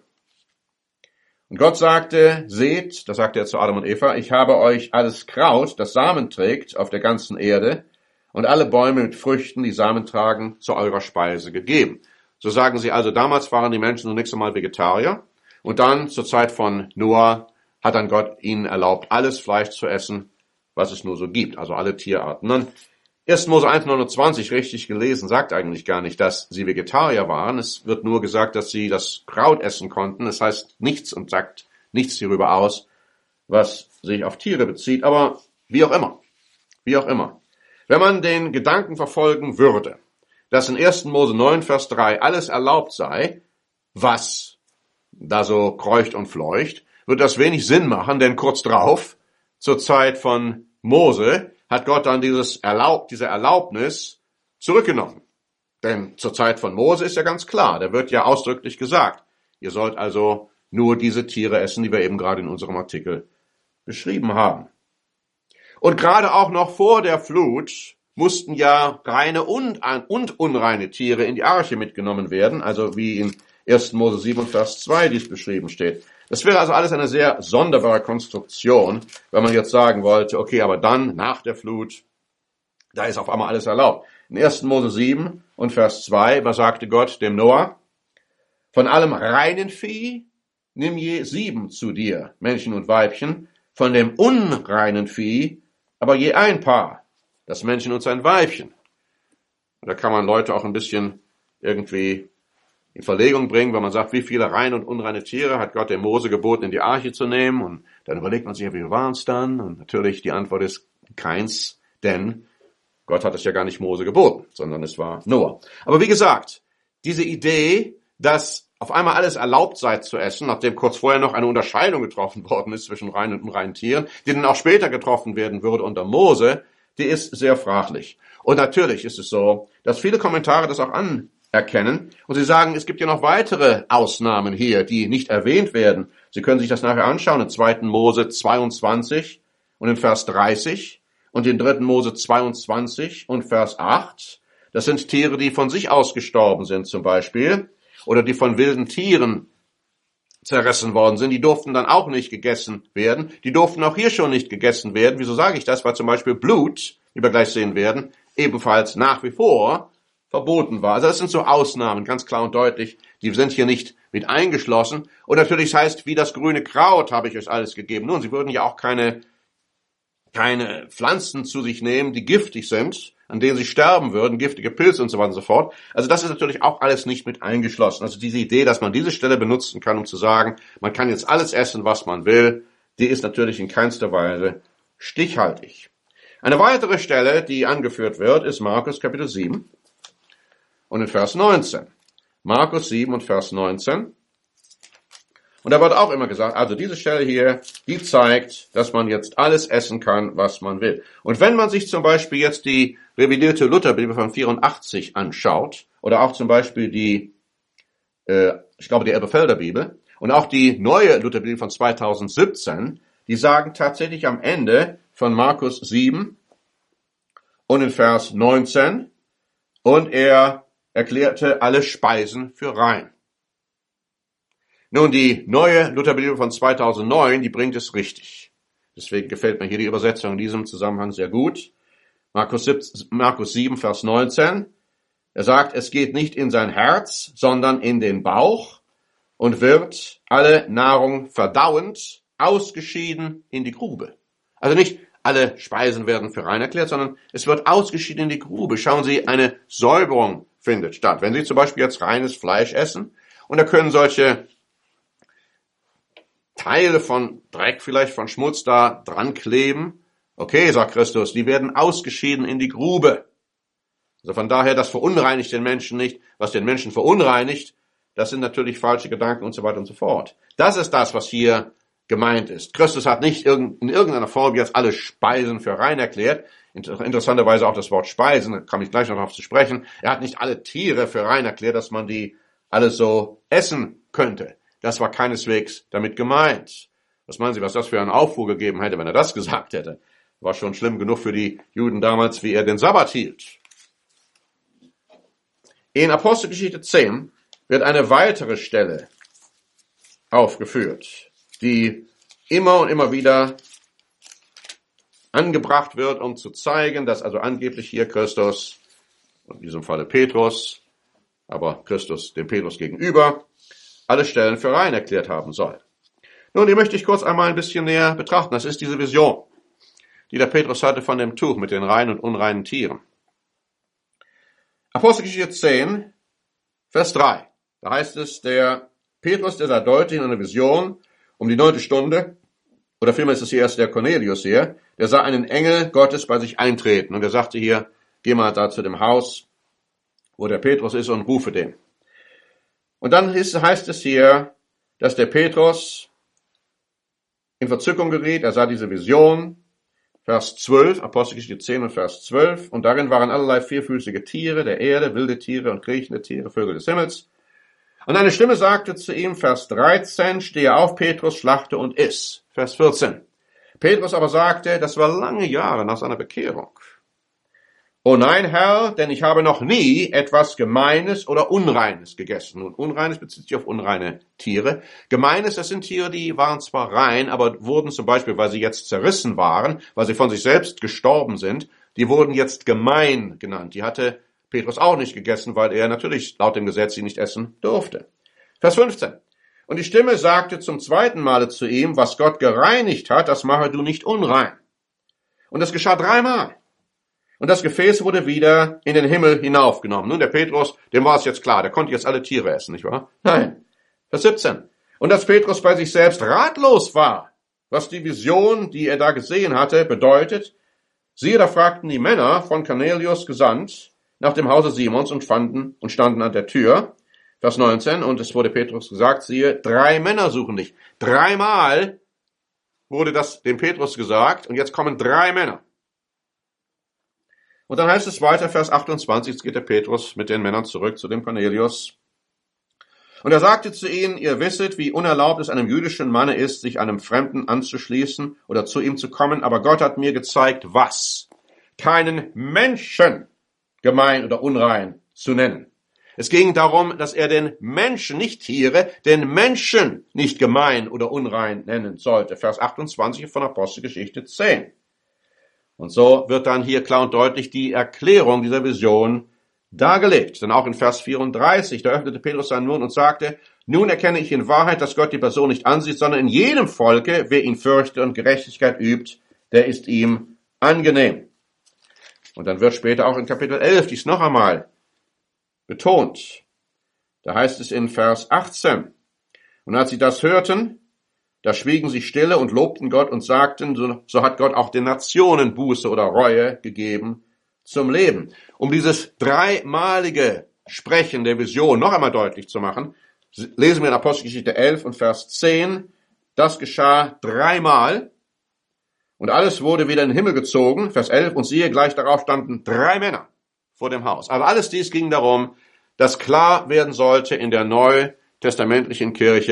Und Gott sagte, seht, das sagte er zu Adam und Eva, ich habe euch alles Kraut, das Samen trägt, auf der ganzen Erde, und alle Bäume mit Früchten, die Samen tragen, zu eurer Speise gegeben. So sagen sie also, damals waren die Menschen zunächst einmal Vegetarier und dann zur Zeit von Noah hat dann Gott ihnen erlaubt, alles Fleisch zu essen, was es nur so gibt, also alle Tierarten. Dann 1. Mose 1,29 richtig gelesen, sagt eigentlich gar nicht, dass sie Vegetarier waren. Es wird nur gesagt, dass sie das Kraut essen konnten. Das heißt nichts und sagt nichts hierüber aus, was sich auf Tiere bezieht. Aber wie auch immer. Wenn man den Gedanken verfolgen würde, dass in 1. Mose 9, Vers 3 alles erlaubt sei, was da so kreucht und fleucht, wird das wenig Sinn machen, denn kurz drauf, zur Zeit von Mose, hat Gott dann diese Erlaubnis zurückgenommen. Denn zur Zeit von Mose ist ja ganz klar, da wird ja ausdrücklich gesagt, ihr sollt also nur diese Tiere essen, die wir eben gerade in unserem Artikel beschrieben haben. Und gerade auch noch vor der Flut mussten ja reine und unreine Tiere in die Arche mitgenommen werden, also wie in 1. Mose 7, Vers 2 dies beschrieben steht. Das wäre also alles eine sehr sonderbare Konstruktion, wenn man jetzt sagen wollte, okay, aber dann, nach der Flut, da ist auf einmal alles erlaubt. In 1. Mose 7 und Vers 2, was sagte Gott dem Noah? Von allem reinen Vieh nimm je 7 zu dir, Männchen und Weibchen, von dem unreinen Vieh aber je ein Paar, das Männchen und sein Weibchen. Da kann man Leute auch ein bisschen irgendwie in Verlegung bringen, wenn man sagt, wie viele reine und unreine Tiere hat Gott dem Mose geboten, in die Arche zu nehmen. Und dann überlegt man sich, wie viel waren es dann? Und natürlich die Antwort ist keins, denn Gott hat es ja gar nicht Mose geboten, sondern es war Noah. Aber wie gesagt, diese Idee, dass auf einmal alles erlaubt sei zu essen, nachdem kurz vorher noch eine Unterscheidung getroffen worden ist zwischen reinen und unreinen Tieren, die dann auch später getroffen werden würde unter Mose, die ist sehr fraglich. Und natürlich ist es so, dass viele Kommentare das auch anerkennen und sie sagen, es gibt ja noch weitere Ausnahmen hier, die nicht erwähnt werden. Sie können sich das nachher anschauen in 2. Mose 22 und in Vers 30 und in 3. Mose 22 und Vers 8. Das sind Tiere, die von sich aus gestorben sind zum Beispiel oder die von wilden Tieren zerrissen worden sind. Die durften dann auch nicht gegessen werden. Die durften auch hier schon nicht gegessen werden. Wieso sage ich das? Weil zum Beispiel Blut, wie wir gleich sehen werden, ebenfalls nach wie vor verboten war. Also das sind so Ausnahmen, ganz klar und deutlich. Die sind hier nicht mit eingeschlossen. Und natürlich heißt, wie das grüne Kraut habe ich euch alles gegeben. Nun, sie würden ja auch keine Pflanzen zu sich nehmen, die giftig sind, an denen sie sterben würden, giftige Pilze und so weiter und so fort. Also das ist natürlich auch alles nicht mit eingeschlossen. Also diese Idee, dass man diese Stelle benutzen kann, um zu sagen, man kann jetzt alles essen, was man will, die ist natürlich in keinster Weise stichhaltig. Eine weitere Stelle, die angeführt wird, ist Markus Kapitel 7 und in Vers 19. Markus 7 und Vers 19. Und da wird auch immer gesagt, also diese Stelle hier, die zeigt, dass man jetzt alles essen kann, was man will. Und wenn man sich zum Beispiel jetzt die revidierte Lutherbibel von 84 anschaut, oder auch zum Beispiel die Elberfelder Bibel, Und auch die neue Lutherbibel von 2017, die sagen tatsächlich am Ende von Markus 7 und in Vers 19, und er erklärte alle Speisen für rein. Nun, die neue Lutherbibel von 2009, die bringt es richtig. Deswegen gefällt mir hier die Übersetzung in diesem Zusammenhang sehr gut. Markus 7, Vers 19. Er sagt, es geht nicht in sein Herz, sondern in den Bauch und wird alle Nahrung verdauend ausgeschieden in die Grube. Also nicht alle Speisen werden für rein erklärt, sondern es wird ausgeschieden in die Grube. Schauen Sie, eine Säuberung findet statt. Wenn Sie zum Beispiel jetzt reines Fleisch essen und da können solche Teile von Dreck, vielleicht von Schmutz da dran kleben. Okay, sagt Christus, die werden ausgeschieden in die Grube. Also von daher, das verunreinigt den Menschen nicht. Was den Menschen verunreinigt, das sind natürlich falsche Gedanken und so weiter und so fort. Das ist das, was hier gemeint ist. Christus hat nicht in irgendeiner Form jetzt alle Speisen für rein erklärt. Interessanterweise auch das Wort Speisen, da komme ich gleich noch darauf zu sprechen. Er hat nicht alle Tiere für rein erklärt, dass man die alle so essen könnte. Das war keineswegs damit gemeint. Was meinen Sie, was das für einen Aufruhr gegeben hätte, wenn er das gesagt hätte? War schon schlimm genug für die Juden damals, wie er den Sabbat hielt. In Apostelgeschichte 10 wird eine weitere Stelle aufgeführt, die immer und immer wieder angebracht wird, um zu zeigen, dass also angeblich hier Christus, in diesem Falle Petrus, aber Christus dem Petrus gegenüber, alle Stellen für rein erklärt haben soll. Nun, die möchte ich kurz einmal ein bisschen näher betrachten. Das ist diese Vision, die der Petrus hatte von dem Tuch mit den reinen und unreinen Tieren. Apostelgeschichte 10, Vers 3. Da heißt es, der Petrus, der sah deutlich in einer Vision um die 9. Stunde, oder vielmehr ist es hier erst der Cornelius hier, der sah einen Engel Gottes bei sich eintreten. Und er sagte hier, geh mal da zu dem Haus, wo der Petrus ist, und rufe den. Und dann heißt es hier, dass der Petrus in Verzückung geriet. Er sah diese Vision, Vers 12, Apostelgeschichte 10 und Vers 12. Und darin waren allerlei vierfüßige Tiere der Erde, wilde Tiere und kriechende Tiere, Vögel des Himmels. Und eine Stimme sagte zu ihm, Vers 13, stehe auf, Petrus, schlachte und iss. Vers 14. Petrus aber sagte, das war lange Jahre nach seiner Bekehrung. O nein, Herr, denn ich habe noch nie etwas Gemeines oder Unreines gegessen. Nun, Unreines bezieht sich auf unreine Tiere. Gemeines, das sind Tiere, die waren zwar rein, aber wurden zum Beispiel, weil sie jetzt zerrissen waren, weil sie von sich selbst gestorben sind, die wurden jetzt gemein genannt. Die hatte Petrus auch nicht gegessen, weil er natürlich laut dem Gesetz sie nicht essen durfte. Vers 15. Und die Stimme sagte zum zweiten Male zu ihm, was Gott gereinigt hat, das mache du nicht unrein. Und das geschah 3-mal. Und das Gefäß wurde wieder in den Himmel hinaufgenommen. Nun, der Petrus, dem war es jetzt klar, der konnte jetzt alle Tiere essen, nicht wahr? Nein. Vers 17. Und dass Petrus bei sich selbst ratlos war, was die Vision, die er da gesehen hatte, bedeutet, siehe, da fragten die Männer von Cornelius gesandt nach dem Hause Simons und standen an der Tür. Vers 19. Und es wurde Petrus gesagt, siehe, 3 Männer suchen dich. 3-mal wurde das dem Petrus gesagt und jetzt kommen 3 Männer. Und dann heißt es weiter, Vers 28, jetzt geht der Petrus mit den Männern zurück zu dem Cornelius. Und er sagte zu ihnen, ihr wisset, wie unerlaubt es einem jüdischen Manne ist, sich einem Fremden anzuschließen oder zu ihm zu kommen, aber Gott hat mir gezeigt, was? Keinen Menschen gemein oder unrein zu nennen. Es ging darum, dass er den Menschen, nicht Tiere, den Menschen nicht gemein oder unrein nennen sollte. Vers 28 von Apostelgeschichte 10. Und so wird dann hier klar und deutlich die Erklärung dieser Vision dargelegt. Denn auch in Vers 34, da öffnete Petrus seinen Mund und sagte, nun erkenne ich in Wahrheit, dass Gott die Person nicht ansieht, sondern in jedem Volke, wer ihn fürchte und Gerechtigkeit übt, der ist ihm angenehm. Und dann wird später auch in Kapitel 11 dies noch einmal betont. Da heißt es in Vers 18, und als sie das hörten, da schwiegen sie stille und lobten Gott und sagten, so hat Gott auch den Nationen Buße oder Reue gegeben zum Leben. Um dieses 3-malige Sprechen der Vision noch einmal deutlich zu machen, lesen wir in Apostelgeschichte 11 und Vers 10, das geschah 3-mal und alles wurde wieder in den Himmel gezogen, Vers 11, und siehe, gleich darauf standen 3 Männer vor dem Haus. Aber alles dies ging darum, dass klar werden sollte in der neutestamentlichen Kirche,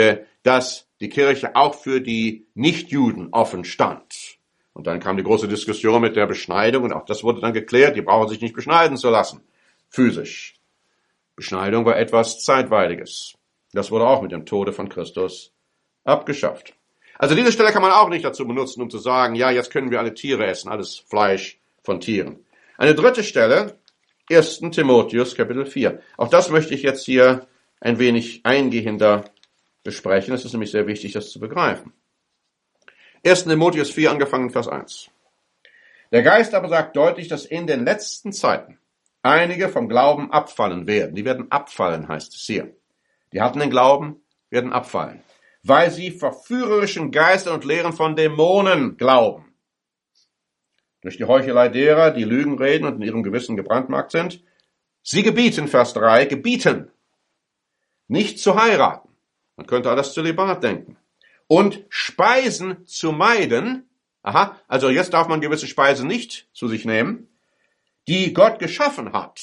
dass die Kirche auch für die Nichtjuden offen stand. Und dann kam die große Diskussion mit der Beschneidung und auch das wurde dann geklärt, die brauchen sich nicht beschneiden zu lassen, physisch. Beschneidung war etwas Zeitweiliges. Das wurde auch mit dem Tode von Christus abgeschafft. Also diese Stelle kann man auch nicht dazu benutzen, um zu sagen, ja, jetzt können wir alle Tiere essen, alles Fleisch von Tieren. Eine dritte Stelle, 1. Timotheus, Kapitel 4. Auch das möchte ich jetzt hier ein wenig eingehender besprechen. Es ist nämlich sehr wichtig, das zu begreifen. 1. Timotheus 4, angefangen Vers 1. Der Geist aber sagt deutlich, dass in den letzten Zeiten einige vom Glauben abfallen werden. Die werden abfallen, heißt es hier. Die hatten den Glauben, werden abfallen, weil sie verführerischen Geistern und Lehren von Dämonen glauben. Durch die Heuchelei derer, die Lügen reden und in ihrem Gewissen gebrandmarkt sind. Sie gebieten, Vers 3, gebieten, nicht zu heiraten. Man könnte an das Zölibat denken. Und Speisen zu meiden. Aha, also jetzt darf man gewisse Speisen nicht zu sich nehmen, die Gott geschaffen hat.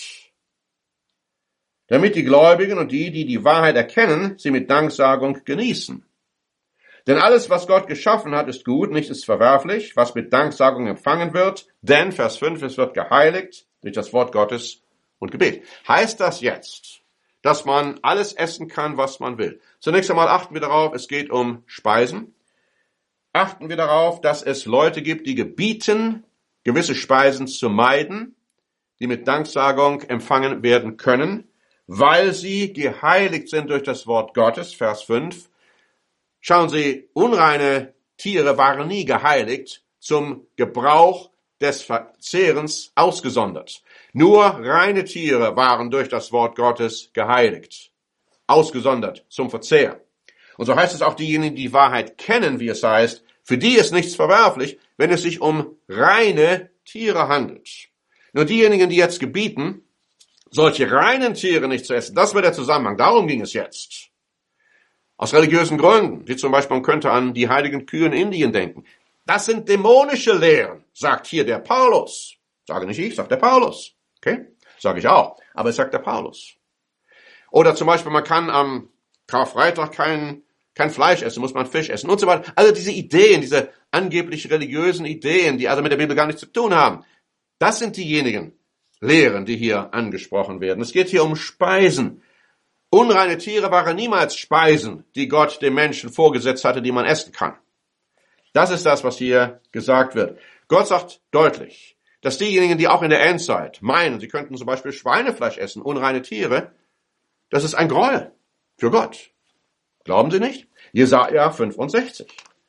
Damit die Gläubigen und die, die die Wahrheit erkennen, sie mit Danksagung genießen. Denn alles, was Gott geschaffen hat, ist gut, nichts ist verwerflich, was mit Danksagung empfangen wird. Denn, Vers 5, es wird geheiligt durch das Wort Gottes und Gebet. Heißt das jetzt, dass man alles essen kann, was man will? Zunächst einmal achten wir darauf, es geht um Speisen. Achten wir darauf, dass es Leute gibt, die gebieten, gewisse Speisen zu meiden, die mit Danksagung empfangen werden können, weil sie geheiligt sind durch das Wort Gottes, Vers 5. Schauen Sie, unreine Tiere waren nie geheiligt, zum Gebrauch des Verzehrens ausgesondert. Nur reine Tiere waren durch das Wort Gottes geheiligt, ausgesondert zum Verzehr. Und so heißt es auch diejenigen, die die Wahrheit kennen, wie es heißt, für die ist nichts verwerflich, wenn es sich um reine Tiere handelt. Nur diejenigen, die jetzt gebieten, solche reinen Tiere nicht zu essen, das war der Zusammenhang, darum ging es jetzt. Aus religiösen Gründen, wie zum Beispiel man könnte an die heiligen Kühe in Indien denken. Das sind dämonische Lehren, sagt hier der Paulus. Sage nicht ich, sagt der Paulus. Okay? Sage ich auch, aber es sagt der Paulus. Oder zum Beispiel, man kann am Karfreitag kein Fleisch essen, muss man Fisch essen und so weiter. Also diese Ideen, diese angeblich religiösen Ideen, die also mit der Bibel gar nichts zu tun haben, das sind diejenigen Lehren, die hier angesprochen werden. Es geht hier um Speisen. Unreine Tiere waren niemals Speisen, die Gott dem Menschen vorgesetzt hatte, die man essen kann. Das ist das, was hier gesagt wird. Gott sagt deutlich, dass diejenigen, die auch in der Endzeit meinen, sie könnten zum Beispiel Schweinefleisch essen, unreine Tiere, das ist ein Gräuel für Gott. Glauben Sie nicht? Jesaja 65.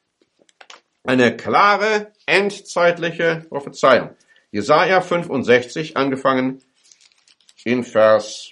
Eine klare, endzeitliche Prophezeiung. Jesaja 65, angefangen in Vers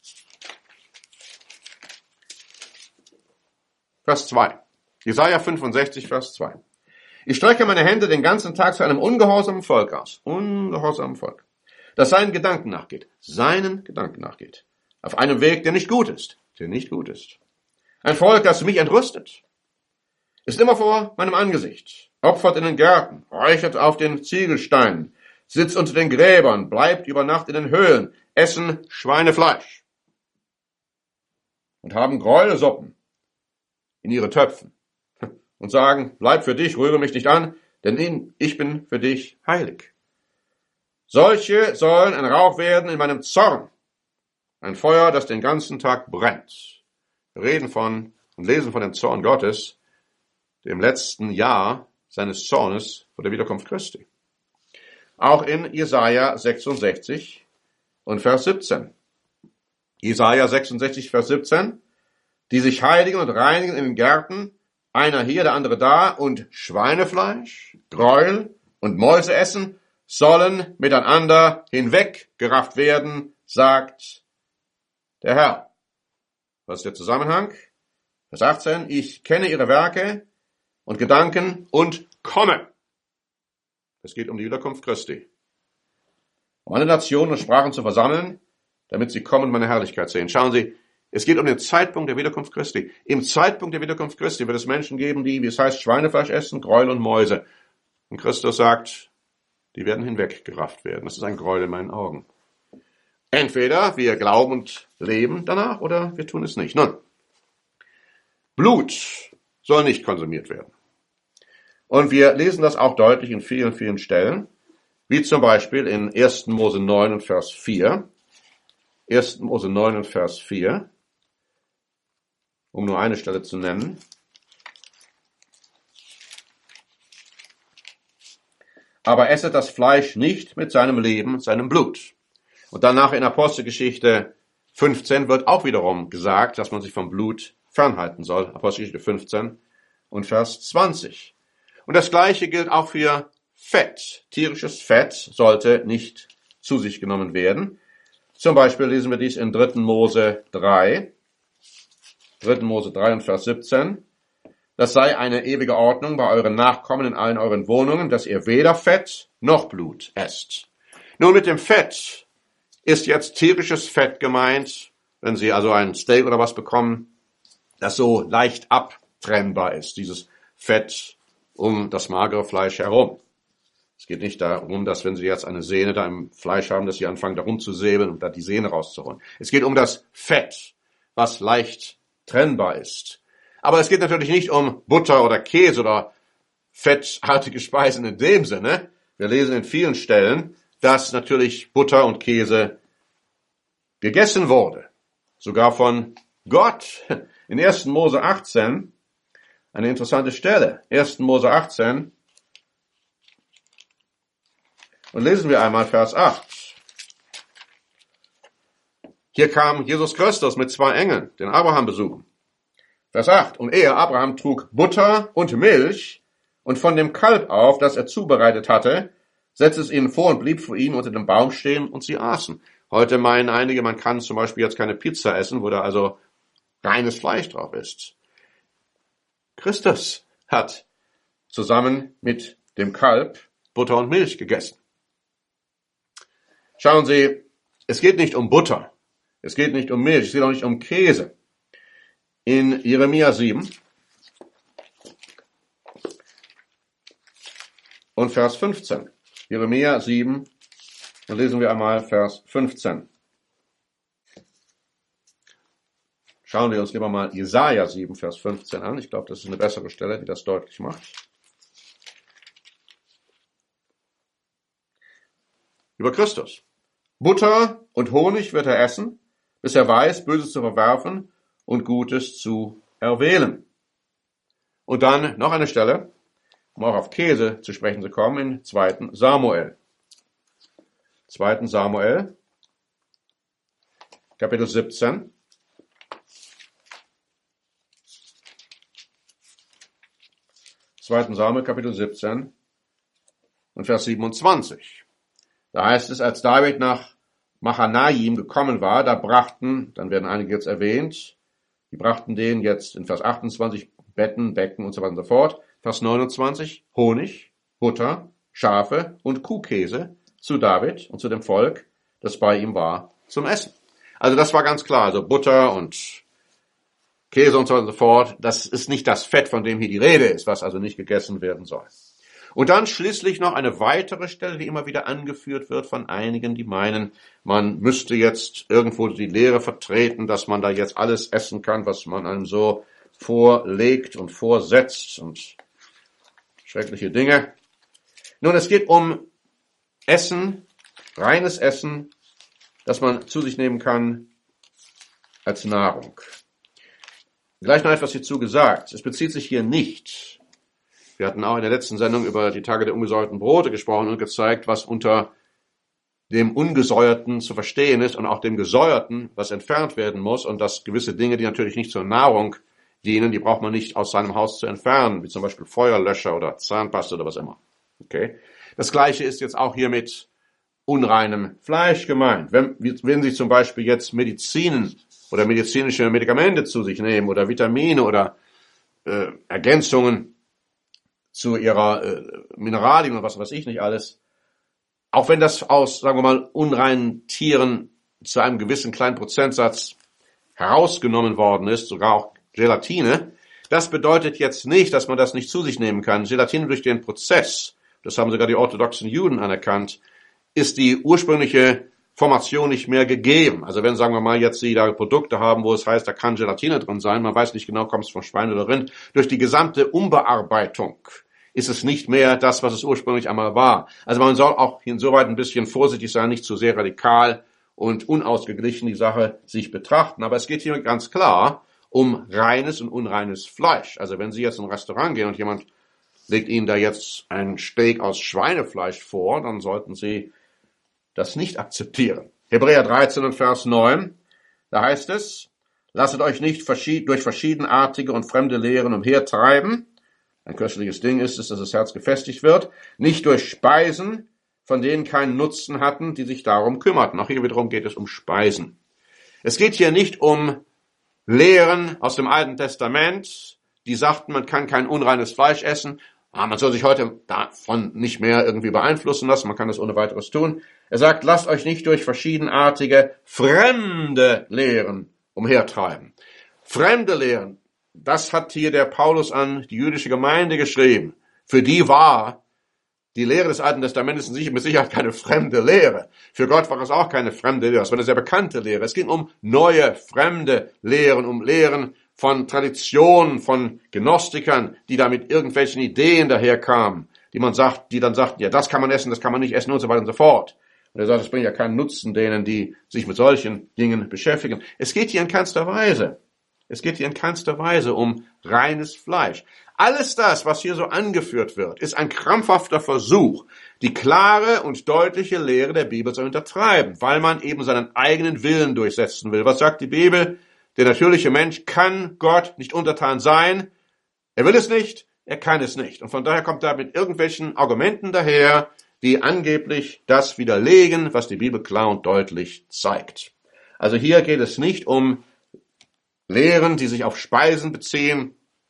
2. Jesaja 65, Vers 2. Ich strecke meine Hände den ganzen Tag zu einem ungehorsamen Volk aus. Ungehorsamen Volk. Das seinen Gedanken nachgeht. Seinen Gedanken nachgeht. Auf einem Weg, der nicht gut ist. Der nicht gut ist. Ein Volk, das mich entrüstet. Ist immer vor meinem Angesicht. Opfert in den Gärten. Räuchert auf den Ziegelsteinen. Sitzt unter den Gräbern. Bleibt über Nacht in den Höhlen. Essen Schweinefleisch. Und haben Gräuelsuppen in ihre Töpfen und sagen, bleib für dich, rühre mich nicht an, denn ich bin für dich heilig. Solche sollen ein Rauch werden in meinem Zorn, ein Feuer, das den ganzen Tag brennt. Wir reden von und lesen von dem Zorn Gottes, dem letzten Jahr seines Zornes vor der Wiederkunft Christi. Auch in Jesaja 66 und Vers 17. Jesaja 66, Vers 17. Die sich heiligen und reinigen in den Gärten, einer hier, der andere da, und Schweinefleisch, Gräuel und Mäuse essen, sollen miteinander hinweggerafft werden, sagt der Herr. Was ist der Zusammenhang? Vers 18, ich kenne ihre Werke und Gedanken und komme. Es geht um die Wiederkunft Christi. Um alle Nationen und Sprachen zu versammeln, damit sie kommen und meine Herrlichkeit sehen. Schauen Sie, es geht um den Zeitpunkt der Wiederkunft Christi. Im Zeitpunkt der Wiederkunft Christi wird es Menschen geben, die, wie es heißt, Schweinefleisch essen, Gräuel und Mäuse. Und Christus sagt, die werden hinweggerafft werden. Das ist ein Gräuel in meinen Augen. Entweder wir glauben und leben danach oder wir tun es nicht. Nun, Blut soll nicht konsumiert werden. Und wir lesen das auch deutlich in vielen, vielen Stellen, wie zum Beispiel in 1. Mose 9 und Vers 4. 1. Mose 9 und Vers 4, um nur eine Stelle zu nennen. Aber esset das Fleisch nicht mit seinem Leben, seinem Blut. Und danach in Apostelgeschichte 15 wird auch wiederum gesagt, dass man sich vom Blut fernhalten soll. Apostelgeschichte 15 und Vers 20. Und das Gleiche gilt auch für Fett. Tierisches Fett sollte nicht zu sich genommen werden. Zum Beispiel lesen wir dies in 3. Mose 3. 3. Mose 3 und Vers 17. Das sei eine ewige Ordnung bei euren Nachkommen in allen euren Wohnungen, dass ihr weder Fett noch Blut esst. Nun, mit dem Fett ist jetzt tierisches Fett gemeint, wenn Sie also ein Steak oder was bekommen, das so leicht abtrennbar ist, dieses Fett um das magere Fleisch herum. Es geht nicht darum, dass wenn Sie jetzt eine Sehne da im Fleisch haben, dass Sie anfangen, da rumzusäbeln und da die Sehne rauszuholen. Es geht um das Fett, was leicht trennbar ist. Aber es geht natürlich nicht um Butter oder Käse oder fetthaltige Speisen in dem Sinne. Wir lesen in vielen Stellen, dass natürlich Butter und Käse gegessen wurde. Sogar von Gott. In 1. Mose 18, eine interessante Stelle. 1. Mose 18. Und lesen wir einmal Vers 8. Hier kam Jesus Christus mit 2 Engeln, den Abraham besuchen. Vers 8. Und er, Abraham, trug Butter und Milch und von dem Kalb auf, das er zubereitet hatte, setzte es ihnen vor und blieb vor ihnen unter dem Baum stehen und sie aßen. Heute meinen einige, man kann zum Beispiel jetzt keine Pizza essen, wo da also reines Fleisch drauf ist. Christus hat zusammen mit dem Kalb Butter und Milch gegessen. Schauen Sie, es geht nicht um Butter, es geht nicht um Milch, es geht auch nicht um Käse. In Jeremia 7 und Vers 15. Jeremia 7, dann lesen wir einmal Vers 15. Schauen wir uns lieber mal Jesaja 7, Vers 15 an. Ich glaube, das ist eine bessere Stelle, die das deutlich macht. Über Christus. Butter und Honig wird er essen, bis er weiß, Böses zu verwerfen und Gutes zu erwählen. Und dann noch eine Stelle, um auch auf Käse zu sprechen zu kommen, in 2. Samuel. 2. Samuel, Kapitel 17. 2. Samuel, Kapitel 17 und Vers 27. Da heißt es, als David nach Machanaim gekommen war, da brachten, dann werden einige jetzt erwähnt, die brachten denen jetzt in Vers 28 Betten, Becken und so weiter und so fort. Vers 29 Honig, Butter, Schafe und Kuhkäse zu David und zu dem Volk, das bei ihm war, zum Essen. Also das war ganz klar. Also Butter und Käse und so weiter und so fort, das ist nicht das Fett, von dem hier die Rede ist, was also nicht gegessen werden soll. Und dann schließlich noch eine weitere Stelle, die immer wieder angeführt wird von einigen, die meinen, man müsste jetzt irgendwo die Lehre vertreten, dass man da jetzt alles essen kann, was man einem so vorlegt und vorsetzt und schreckliche Dinge. Nun, es geht um Essen, reines Essen, das man zu sich nehmen kann als Nahrung. Gleich noch etwas hierzu gesagt. Es bezieht sich hier nicht. Wir hatten auch in der letzten Sendung über die Tage der ungesäuerten Brote gesprochen und gezeigt, was unter dem Ungesäuerten zu verstehen ist und auch dem Gesäuerten, was entfernt werden muss und dass gewisse Dinge, die natürlich nicht zur Nahrung dienen, die braucht man nicht aus seinem Haus zu entfernen, wie zum Beispiel Feuerlöscher oder Zahnpasta oder was immer. Okay? Das Gleiche ist jetzt auch hier mit unreinem Fleisch gemeint. Wenn Sie zum Beispiel jetzt Medizinen oder medizinische Medikamente zu sich nehmen oder Vitamine oder Ergänzungen zu ihrer Mineralien und was weiß ich nicht alles, auch wenn das aus, sagen wir mal, unreinen Tieren zu einem gewissen kleinen Prozentsatz herausgenommen worden ist, sogar auch Gelatine, das bedeutet jetzt nicht, dass man das nicht zu sich nehmen kann. Gelatine durch den Prozess, das haben sogar die orthodoxen Juden anerkannt, ist die ursprüngliche Information nicht mehr gegeben. Also wenn, sagen wir mal, jetzt Sie da Produkte haben, wo es heißt, da kann Gelatine drin sein, man weiß nicht genau, kommt es vom Schwein oder Rind, durch die gesamte Umbearbeitung ist es nicht mehr das, was es ursprünglich einmal war. Also man soll auch insoweit ein bisschen vorsichtig sein, nicht zu sehr radikal und unausgeglichen die Sache sich betrachten. Aber es geht hier ganz klar um reines und unreines Fleisch. Also wenn Sie jetzt in ein Restaurant gehen und jemand legt Ihnen da jetzt ein Steak aus Schweinefleisch vor, dann sollten Sie das nicht akzeptieren. Hebräer 13 und Vers 9, da heißt es, lasset euch nicht durch verschiedenartige und fremde Lehren umhertreiben. Ein köstliches Ding ist es, dass das Herz gefestigt wird. Nicht durch Speisen, von denen keinen Nutzen hatten, die sich darum kümmerten. Auch hier wiederum geht es um Speisen. Es geht hier nicht um Lehren aus dem Alten Testament, die sagten, man kann kein unreines Fleisch essen. Man soll sich heute davon nicht mehr irgendwie beeinflussen lassen, man kann das ohne weiteres tun. Er sagt, lasst euch nicht durch verschiedenartige fremde Lehren umhertreiben. Fremde Lehren, das hat hier der Paulus an die jüdische Gemeinde geschrieben. Für die war die Lehre des Alten Testamentes mit Sicherheit keine fremde Lehre. Für Gott war es auch keine fremde Lehre, es war eine sehr bekannte Lehre. Es ging um neue, fremde Lehren, um Lehren von Traditionen, von Gnostikern, die da mit irgendwelchen Ideen daherkamen, die dann sagten, ja, das kann man essen, das kann man nicht essen und so weiter und so fort. Und er sagt, es bringt ja keinen Nutzen denen, die sich mit solchen Dingen beschäftigen. Es geht hier in keinster Weise um reines Fleisch. Alles das, was hier so angeführt wird, ist ein krampfhafter Versuch, die klare und deutliche Lehre der Bibel zu untertreiben, weil man eben seinen eigenen Willen durchsetzen will. Was sagt die Bibel? Der natürliche Mensch kann Gott nicht untertan sein. Er will es nicht, er kann es nicht. Und von daher kommt er mit irgendwelchen Argumenten daher, die angeblich das widerlegen, was die Bibel klar und deutlich zeigt. Also hier geht es nicht um Lehren, die sich auf Speisen beziehen,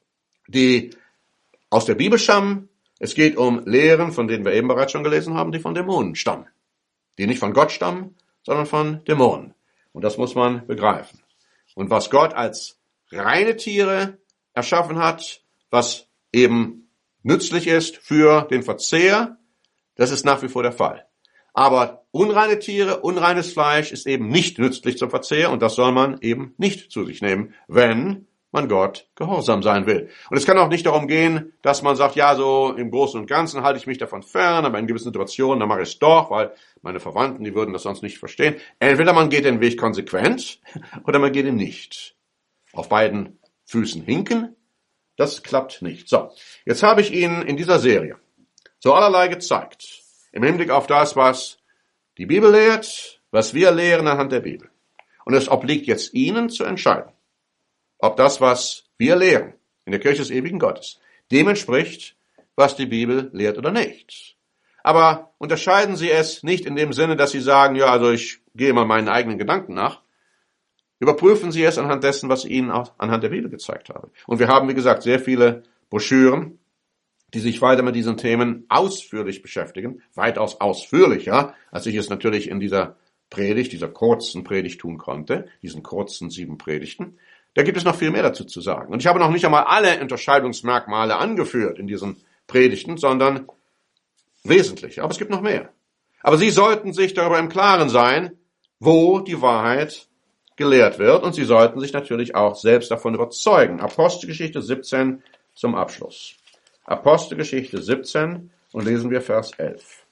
die aus der Bibel stammen. Es geht um Lehren, von denen wir eben bereits schon gelesen haben, die von Dämonen stammen. Die nicht von Gott stammen, sondern von Dämonen. Und das muss man begreifen. Und was Gott als reine Tiere erschaffen hat, was eben nützlich ist für den Verzehr, das ist nach wie vor der Fall. Aber unreine Tiere, unreines Fleisch ist eben nicht nützlich zum Verzehr und das soll man eben nicht zu sich nehmen, wenn man Gott gehorsam sein will. Und es kann auch nicht darum gehen, dass man sagt, ja, so im Großen und Ganzen halte ich mich davon fern, aber in gewissen Situationen, dann mache ich es doch, weil meine Verwandten, die würden das sonst nicht verstehen. Entweder man geht den Weg konsequent oder man geht ihn nicht. Auf beiden Füßen hinken, das klappt nicht. So, jetzt habe ich Ihnen in dieser Serie so allerlei gezeigt, im Hinblick auf das, was die Bibel lehrt, was wir lehren anhand der Bibel. Und es obliegt jetzt Ihnen zu entscheiden, ob das, was wir lehren in der Kirche des ewigen Gottes, dem entspricht, was die Bibel lehrt oder nicht. Aber unterscheiden Sie es nicht in dem Sinne, dass Sie sagen, ja, also ich gehe mal meinen eigenen Gedanken nach. Überprüfen Sie es anhand dessen, was ich Ihnen auch anhand der Bibel gezeigt habe. Und wir haben, wie gesagt, sehr viele Broschüren, die sich weiter mit diesen Themen ausführlich beschäftigen, weitaus ausführlicher, als ich es natürlich in dieser kurzen Predigt tun konnte, diesen kurzen 7 Predigten. Da gibt es noch viel mehr dazu zu sagen. Und ich habe noch nicht einmal alle Unterscheidungsmerkmale angeführt in diesen Predigten, sondern wesentliche. Aber es gibt noch mehr. Aber Sie sollten sich darüber im Klaren sein, wo die Wahrheit gelehrt wird. Und Sie sollten sich natürlich auch selbst davon überzeugen. Apostelgeschichte 17 zum Abschluss. Apostelgeschichte 17 und lesen wir Vers 11.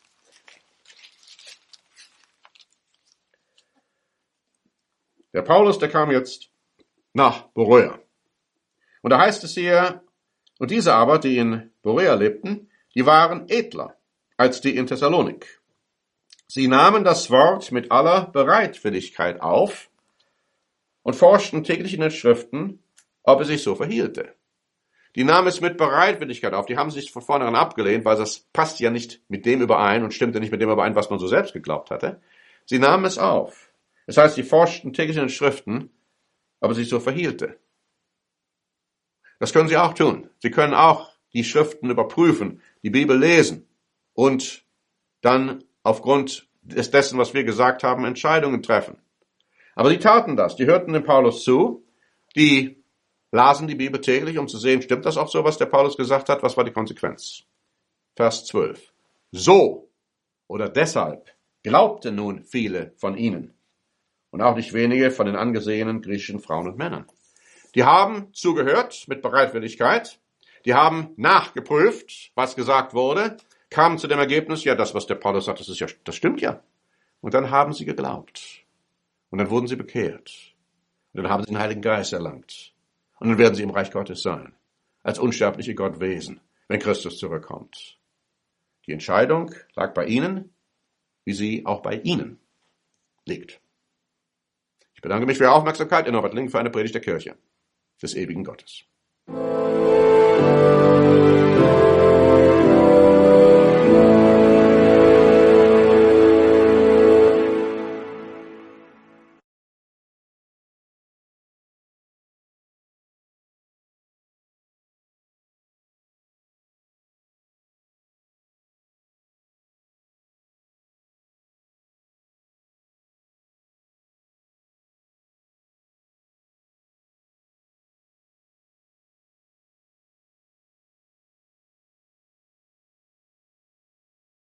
Der Paulus, der kam jetzt nach Beroea. Und da heißt es hier, und diese aber, die in Beroea lebten, die waren edler als die in Thessalonik. Sie nahmen das Wort mit aller Bereitwilligkeit auf und forschten täglich in den Schriften, ob es sich so verhielte. Die nahmen es mit Bereitwilligkeit auf. Die haben sich von vornherein abgelehnt, weil das passt ja nicht mit dem überein und stimmte nicht mit dem überein, was man so selbst geglaubt hatte. Sie nahmen es auf. Das heißt, sie forschten täglich in den Schriften, ob es sich so verhielte. Das können Sie auch tun. Sie können auch die Schriften überprüfen, die Bibel lesen und dann aufgrund dessen, was wir gesagt haben, Entscheidungen treffen. Aber sie taten das. Die hörten dem Paulus zu, die lasen die Bibel täglich, um zu sehen, stimmt das auch so, was der Paulus gesagt hat? Was war die Konsequenz? Vers 12. So oder deshalb glaubten nun viele von ihnen. Und auch nicht wenige von den angesehenen griechischen Frauen und Männern. Die haben zugehört mit Bereitwilligkeit. Die haben nachgeprüft, was gesagt wurde, kamen zu dem Ergebnis, ja, das, was der Paulus sagt, das stimmt ja. Und dann haben sie geglaubt. Und dann wurden sie bekehrt. Und dann haben sie den Heiligen Geist erlangt. Und dann werden sie im Reich Gottes sein. Als unsterbliche Gottwesen, wenn Christus zurückkommt. Die Entscheidung lag bei ihnen, wie sie auch bei ihnen liegt. Ich bedanke mich für Ihre Aufmerksamkeit in Norbert Link für eine Predigt der Kirche des ewigen Gottes.